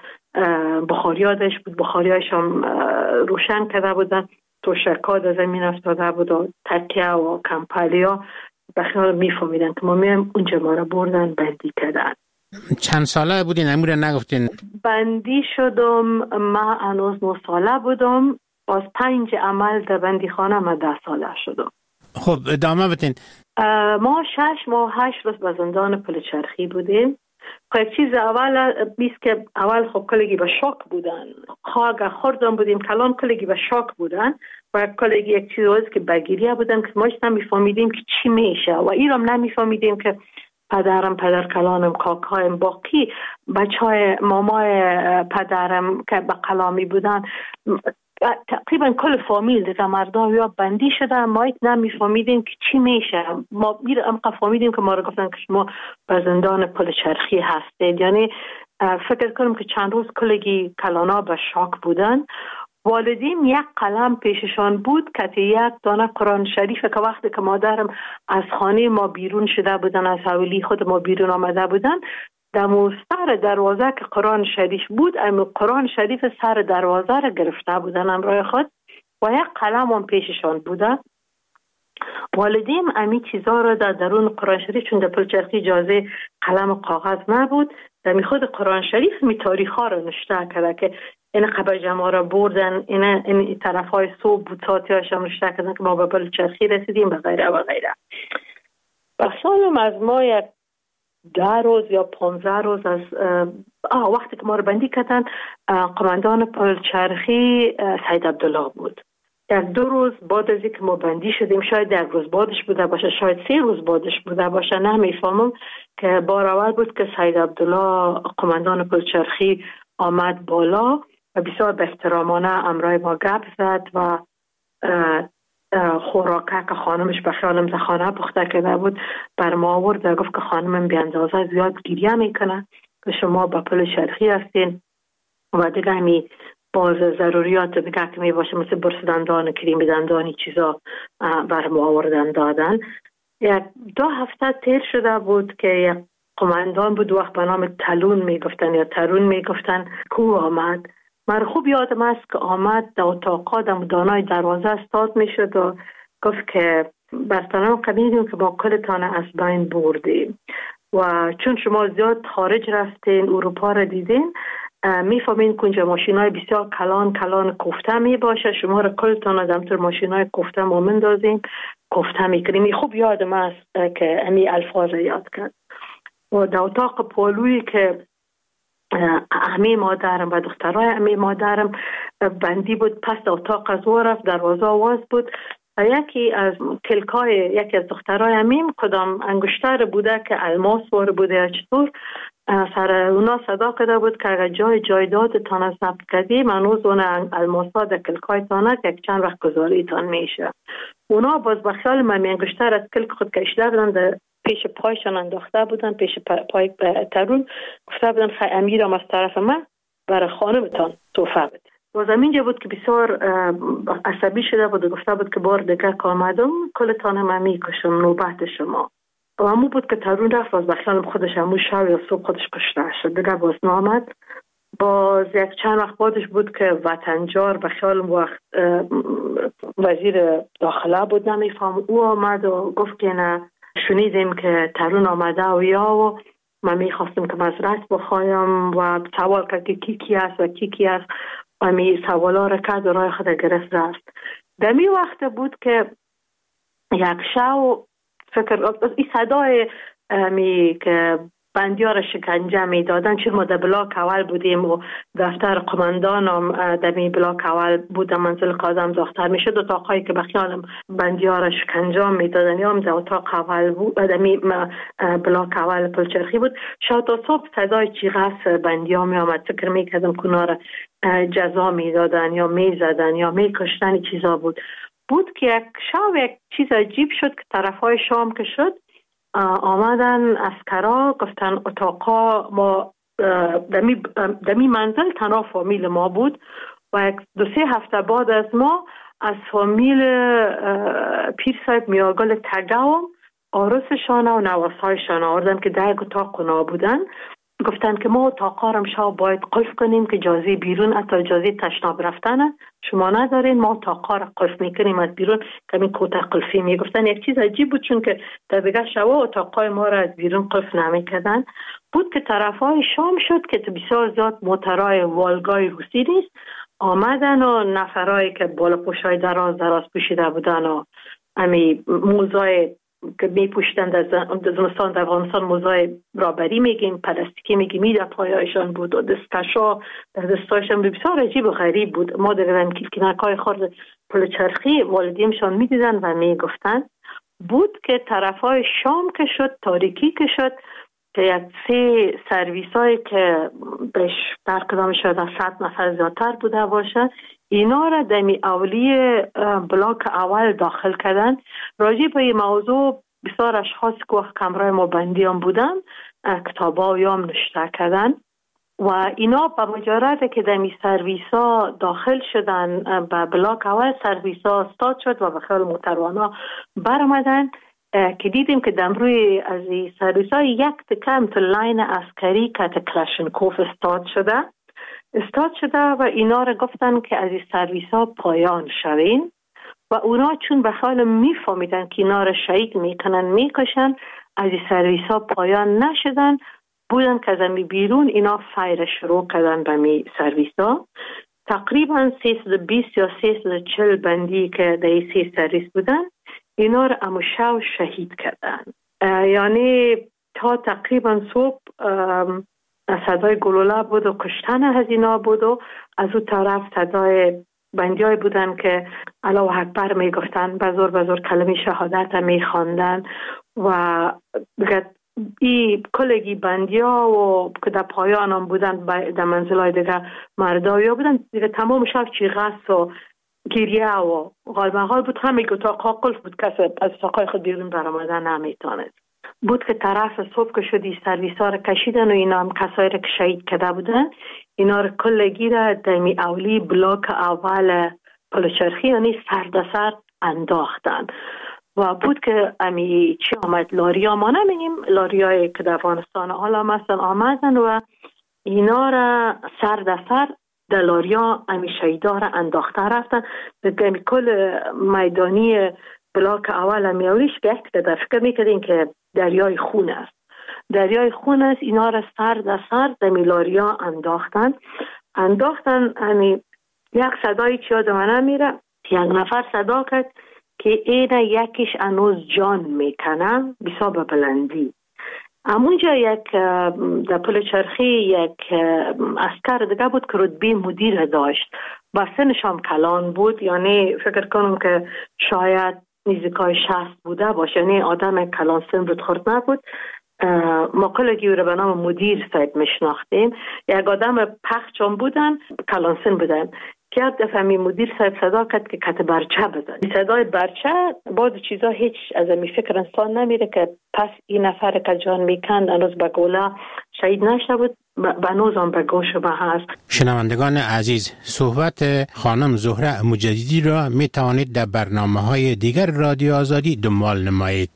بخاریادش بود، بخاریاش هم روشن کرده بودن، توشکا در زمین افتاده بود و تکیه و کمپلیا. بخیال میفهمیدن که ما میایم، اونجا ما رو بردن بندی کردن. چند ساله بودین؟ امور نگفتین. بندی شدم ما هنوز نه ساله بودم، از پنج عمل در بندی خانه ما ده ساله شدم. خب ادامه بدین. ما شش ماه هشت روز به زندان پل چرخی بودیم. خب چیز اول بیست که اول خب کلگی به شاک بودن، خواهد خوردم بودیم کلان کلگی به شاک بودن و کلگی یک چیز روز که بگیریه بودن که ما نمیفهمیدیم که چی میشه و ایرام نمیفهمیدیم که پدرم، پدر کلانم، کاکایم، باقی بچه های مامای پدرم که به کلامی بودن، تقریبا کل فامیل دیگه مردم یا بندی شده، ما نمیفهمیدیم که چی میشه. ما میرم فهمیدیم که ما رو گفتن که شما به زندان پل چرخی هستید. یعنی فکر کنم که چند روز کلگی کلانا به شاک بودن. والدین یک قلم پیششان بود که یک دانه قرآن شریف که وقتی که مادرم از خانه ما بیرون شده بودن، از حویلی خود ما بیرون آمده بودن، در سر دروازه که قرآن شریف بود، اما قرآن شریف سر دروازه را گرفته بودن همراه خود و یک قلم هم پیششان بوده. والدین امی چیزا را در درون قرآن شریف، چون در پل چرخی اجازه قلم و کاغذ نبود، در می خود قرآن شریف می تاریخ ها را نشته کرده که این قبل جمعه را بردن، این, این طرف های صبح بود، ساعتی هاشم نشته کردن که ما به پل چرخی رسیدیم و غیره و غیره. بخشانم از ما یک ده روز یا پانزده روز از آه وقتی که ما رو بندی کردن، قماندان پل چرخی سید عبدالله بود. یک دو روز بعد از اینکه ما بندی شدیم، شاید یک روز بعدش بوده باشه، شاید سه روز بعدش بوده باشه، نمیفهمم، که بار اول بود که سید عبدالله قماندان پل چرخی آمد بالا و بسیار به احترامانه امرای ما گپ زد و خوراکه که خانمش به خیالم در خانه پخته کرده بود بر ما آورد و گفت که خانمم بی اندازه زیاد گریه میکنه که شما به پل چرخی هستین و دیگه همی باز ضروریات دیگه که می باشه مثل برس دندان، کریم دندانی چیزا بر ما آوردن دادن. یک دو هفته تیر شده بود که یک قماندان بود، وقت به نام تلون میگفتن یا ترون میگفتن، کو آمد. من خوب یادم است که آمد در اتاقا در دانای دروازه استاد میشد و گفت که برطانم قبیدیم که با کلتان از بین بردیم و چون شما زیاد خارج رفتین، اروپا را دیدین، میفهمین که اونجا ماشین های بسیار کلان کلان کوفته می باشه، شما را کلتان از همطور ماشین های کوفته ما مندازیم، کوفته میکنیم. خوب یادم است که امی الفاظ یاد کرد. و در اتاق پالویی که امی مادرم و دخترای امی مادرم بندی بود، پس در اتاق از او رفت، دروازه آواز بود و یکی از کلکای یکی از دخترای امیم کدام انگشتر بوده که الماس وار بوده یا چطور، سر اونا صدا کرده بود که اگر جای جایداد تان ثبت کردی منوز اون الماس ها در کلکای تانه که چند وقت گذاری تان میشه. اونا باز بخیال من انگشتر از کلک خود کشیده بودن، در پیش پایشان انداخته بودن، پیش پای ترون گفته بودن خیلی امیرم از طرف من برای خانمتان توفه بده. باز اینجا بود که بسیار عصبی شده بود و گفته بود که بار دیگه که آمدم کلتان من میکشم، نوبت شما. و همون بود که ترون رفت، باز بخیالم خودش همون شب یا صبح خودش کشته شد، دیگه باز نامد. باز یک چند وقت بعدش بود که وطنجار بخیالم وقت وزیر داخله بود نمیفهم، او آمد و گفت که نه شنیدیم که ترون آمده و یا و من میخواستم که معذرت بخوایم و سوال کرد که کی کی است و کی کی است و می سوالا را کرد و راه خود گرفت رفت. در می وقت بود که یک شو فکر این صدای می که بندیا را شکنجه می دادن، چون ما در بلاک اول بودیم و دفتر قماندان هم در می بلاک اول بود، در منزل قاضم دختر می شد. اتاقایی که بخیالم بندیا را شکنجه می دادن یا هم در اتاق اول بود، در می بلاک اول پلچرخی بود. شب تا صبح صدای چیغس بندیا می آمد. فکر می کردم کنها را جزا می دادن یا می زدن یا می کشتن چیزا بود. بود که یک شب یک چیز عجیب شد که طرفای شام که شد آمدن اسکرا گفتن اتاقا ما دمی, دمی منزل تنها فامیل ما بود و یک دو سه هفته بعد از ما از فامیل پیر صاحب میاگل تگاو آرسشان و نواسایشان آوردن که در یک اتاق قنا بودن. گفتن که ما اتاقا را شب باید قفل کنیم که اجازه بیرون حتی اجازه تشناب رفتن شما ندارین، ما اتاقا را قفل میکنیم از بیرون کمی کوته قلفی. میگفتن یک چیز عجیب بود چون که در دیگه شبا اتاقای ما را از بیرون قفل نمیکردن. بود که طرفای شام شد که بسیار زیاد موترهای والگای روسی نیست آمدن و نفرایی که بالا پوشای دراز دراز پوشیده بودن و امی موزای که می پوشتند از زمستان در افغانستان موزای رابری میگیم پلاستیکی میگیم می در پایایشان بود و دستشا در دستایشان بسیار عجیب و غریب بود. ما در کنکای خورد پلچرخی والدینشان میدیدن و میگفتن. بود که طرفای شام که شد تاریکی که شد که یک سه سرویس هایی که بهش برقدام شد از صد نفر زیادتر بوده باشه اینا را دمی اولی بلاک اول داخل کردن. راجع به این موضوع بسیار اشخاص که وقت کمرای ما بندی هم بودن کتابا یا هم نشته کردن و اینا با مجرد که دمی سرویس ها داخل شدن به بلاک اول سرویس ها استاد شد و به خیال موتروانا برمدن که دیدیم که دمروی از این سرویس ها یک تکم تو لاین عسکری که کلاشنکوف استاد شده استاد شده و اینا را گفتن که از این سرویس ها پایان شوین و اونا چون به خیال میفهمیدن که اینا را شهید میکنن میکشن از این سرویس ها پایان نشدن. بودن که از امی بیرون اینا فایر شروع کردن به می سرویس ها. تقریبا سیصد و بیست یا سیصد و چهل بندی که در این سی سرویس بودن اینا را امو شو شهید کردن. یعنی تا تقریبا صبح صدای گلوله بود و کشتن هزینا بود و از اون طرف صدای بندی های بودن که الله اکبر می گفتن بزرگ بزرگ کلمه شهادت می خواندن و دیگه ای کلگی بندی ها و که در پایان هم بودن در منزل های دیگه مردایی ها بودن دیگه تمام شب چیغس و گریه و غالمغال بود. همه اتاق ها قلف بود کسی از اتاقای خود بیرون برآمدن نمیتونست. بود که طرف صبح که شدی سرویس ها را کشیدن و اینا هم کسایی را که شهید کرده بودن اینا را کلگی را دمی اولی بلاک اول پلچرخی یعنی سردسر انداختن و بود که امی چی آمد لاریا ما نمینیم لاریای که در افغانستان حالا مثلا آمدن و اینا را سردسر در لاریا امی شهیدا را انداخته رفتن. دمی کل میدانی بلاک اول امی اولیش که در فکر میکردین که دریای خون است دریای خون است اینا را سر در سر در میلاریا انداختن انداختن همی یک صدایی چی آدم نمیره یک نفر صدا کرد که اینه یکیش انوز جان میکنه بسا به بلندی. همونجا یک در پلچرخی یک اسکر دیگه بود که رتبه مدیر داشت با سنش هم کلان بود یعنی فکر کنم که شاید نزدیکای شصت بوده باشه یعنی آدم کلان سن رود خورد نبود. ما کلگی رو به نام مدیر صاحب میشناختیم. یک آدم پخچان بودن کلان سن بودن که یک دفعه می مدیر صاحب صدا کرد که کت برچه بزن. صدای برچه بعض چیزا هیچ از می فکر انسان نمیره که پس این نفر که جان میکند هنوز به گوله شهید نشده بود بنوز هم به گوش ما هست. شنوندگان عزیز صحبت خانم زهره مجددی را می توانید در برنامه های دیگر رادیو آزادی دنبال نمایید.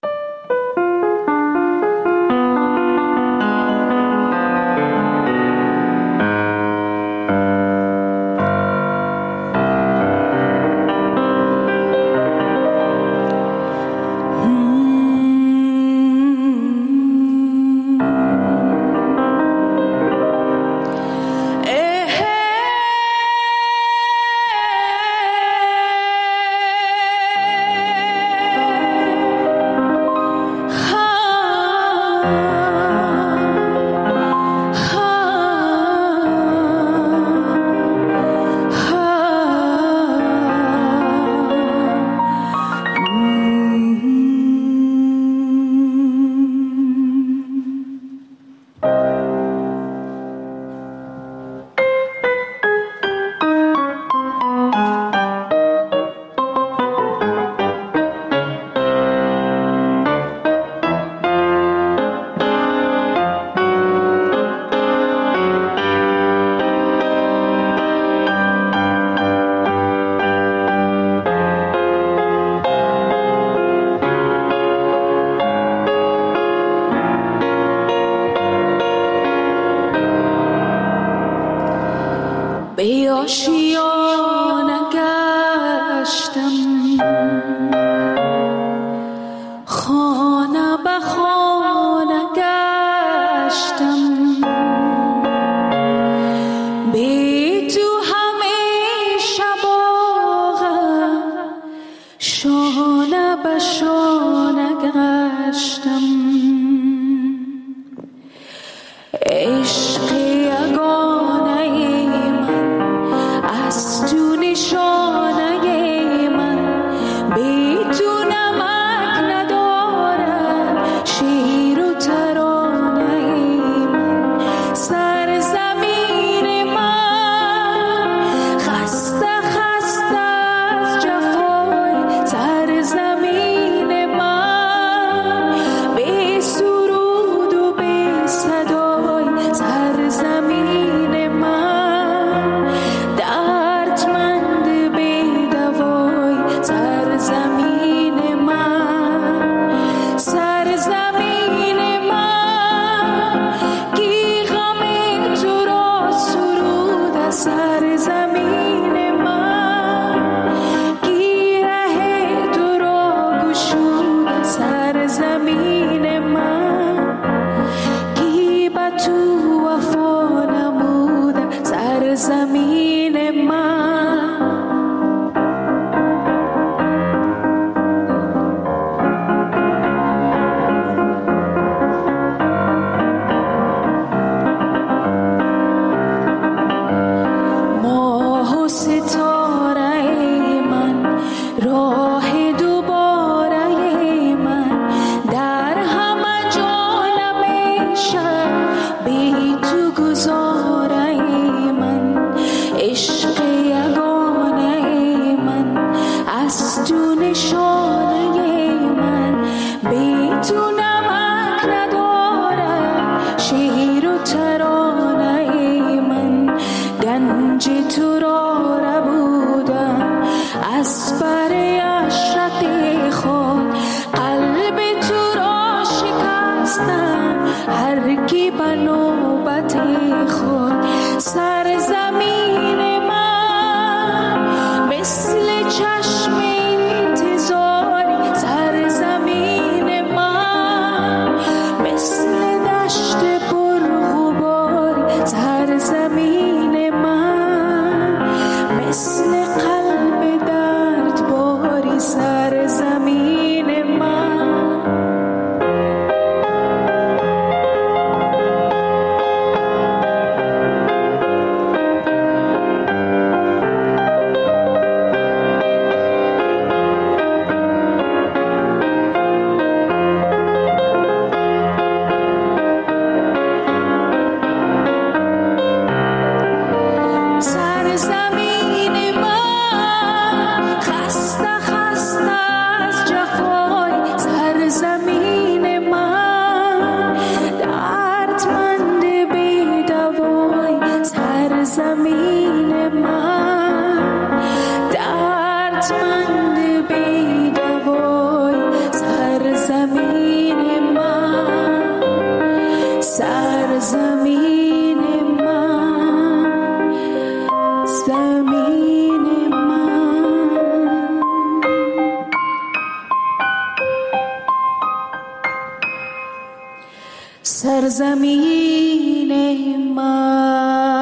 خانه به خانه گشتم، بی تو همیشه باغم، شانه به شانه گشتم. عشق یگانه من از تو نشانه من، بی تو نمک ندارد شیر و ترانه من. سرزمین من خسته خسته از جفای، سرزمین من بی سرود و بی صدای، سرزمین من دردمند بی دوای، سرزمین من. سرزمین من کی غم تو را سرود، سرزمین من کی ره تو را گشود، سرزمین من کی به تو وفا نمود، سرزمین من. ماه و ستاره من، راه دوباره من، در همه جا نمیشه بی تو گذاره من. عشق یگانه من از تو نشانه من، بی تو نمک ندارد شیر و ترانه من. گنج تو را ربودم از بر اشرت خود، قلب تو را شکستم هر کی به نوبت خود. سرزمین من مثل چشم انتظاری، سرزمین من مثل دشت پرغباری، سرزمین من مثل قلب دردباری، سرزمین من. سرزمین من خسته خسته از جفای، سرزمین من دردمند بی دوای، سرزمین من دردمند بی دوای، سرزمین من. سرزمین من، زمین من. سرزمین من.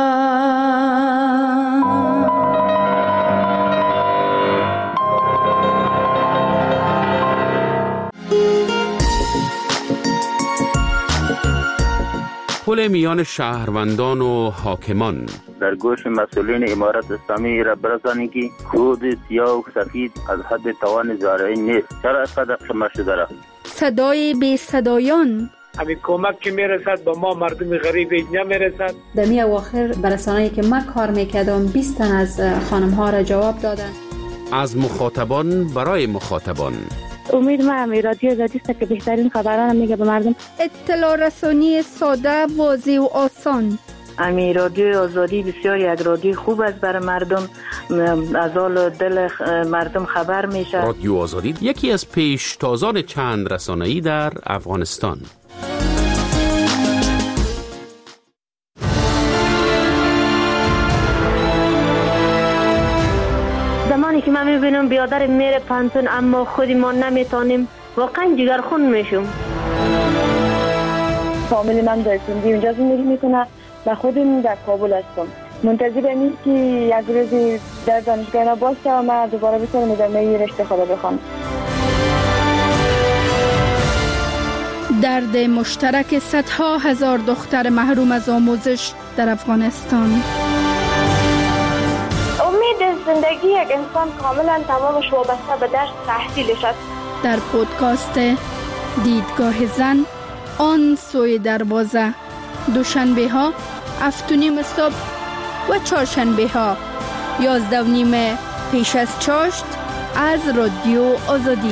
پل میان شهروندان و حاکمان. در گوش مسئولین امارت اسلامی را برسانید که خود سیاه و سفید از حد توان زارعی نیست. چرا اینقدر قمه شده را؟ صدای بی صدایان. همین کمک که میرسد به ما مردم غریب نمیرسد. در می اواخر برسانه‌ای که من کار میکردم بیست تن از خانم ها را جواب دادن. از مخاطبان برای مخاطبان. امید ما همی رادیو آزادی است که بهترین خبران میگه به مردم. اطلاع رسانی ساده، واضح و آسان. امی رادیو آزادی بسیار یک رادیو خوب است برای مردم، از حال دل مردم خبر میشه. رادیو آزادی یکی از پیشتازان چند رسانه‌ای در افغانستان. زمان زمانی که من میبینم بیادر میره پانتون اما خودی ما نمیتونیم، واقعا جگرخون میشم. فامیل من در سندی اونجا زندگی میکنه و خودم در کابل هستم. منتظر نیست که یک روزی در دانشگاه اینا باشه و من دوباره بتونم ادامه رشته خدا بخوام. درد مشترک صدها هزار دختر محروم از آموزش در افغانستان. امید زندگی یک انسان کاملا تمامش وابسته به درس تحصیلش است. در پودکاست دیدگاه زن آن سوی دروازه، دوشنبه ها هفت و نیم صبح و چهارشنبه ها یازده و نیم پیش از چاشت از رادیو آزادی.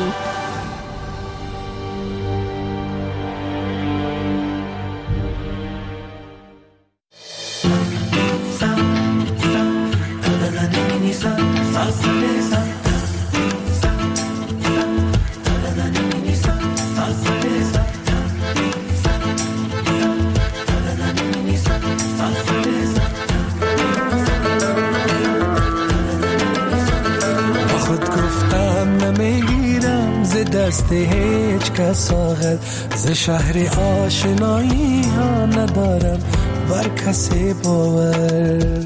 دست هیچ کس آغل ز شهر آشنایی ها ندارم بر کسی باور.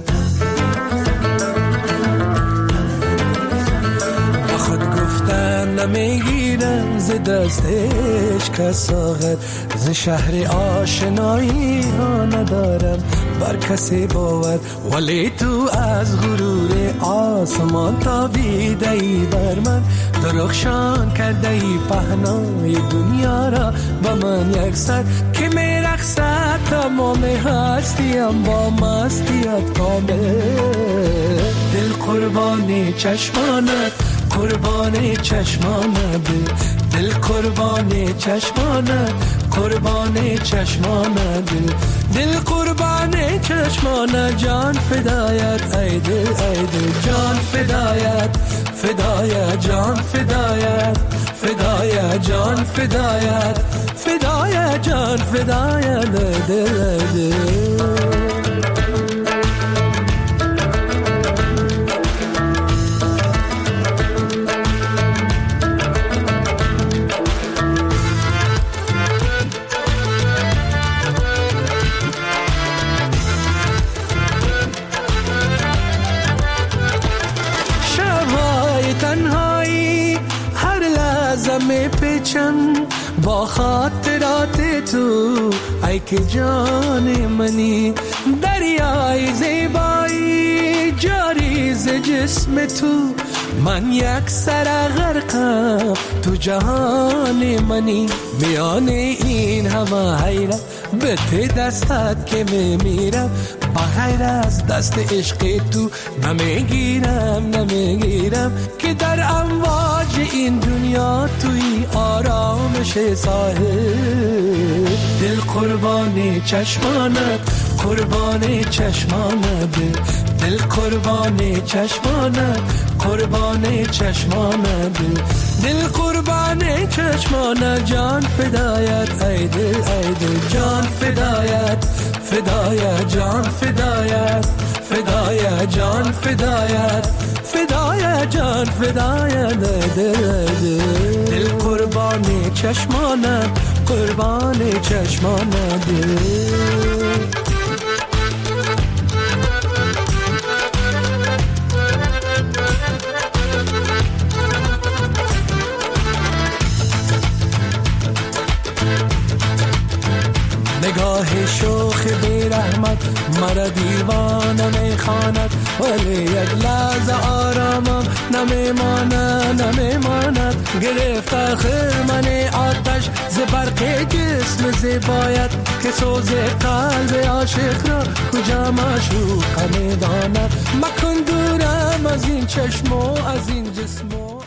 با خود گفتن نمیگیرم ز دست هیچ کس آغل ز شهر آشنایی ها ندارم بر کسی باور. ولی تو از غرور آسمان تابیده ای بر من، درخشان کرده ای پهنای دنیا را با من یک سر که می رقصد تمام هستیم با مستیت کامل. دل قربانی چشمانت قربانی چشمانت، دل قربانی چشمانت قربانی چشمانت، دل قربانی چشمانت، جان فدایت ای دل ای دل، جان فدایت فدایت جان فدایت فدایت جان فدایت فدایت جان فدایت دل دل. با خاطرات تو ای که جان منی، دریای زیبایی جاری ز جسم تو، من یک سر غرقم تو جهان منی. میان این همه حیرت به ته دستت که میمیرم، بغیر از دست عشق تو نمیگیرم نمیگیرم که در امواج این دنیا توی آرامش ساحل. دل قربانی چشمانت قربانی چشمانت، دل قربانی چشمانت قربانی چشمانت، دل قربانی چشمانت، جان فدایت ای دل ای دل، جان فدایت فدایت جان فدایت فدایت جان فدایت فدایت جان فدایت دل دل، دل قربانی چشمانت قربانی چشمانت. نگاه شوخ بی رحمت مرا دیوانه میخواند، ولی یک لحظه آرامم نمیماند نمیماند. گرفت آخر من آتش ز برق جسم زیبایت، که سوز قلب عاشق را کجا معشوق میداند. مکن دورم از این چشم و از این جسم.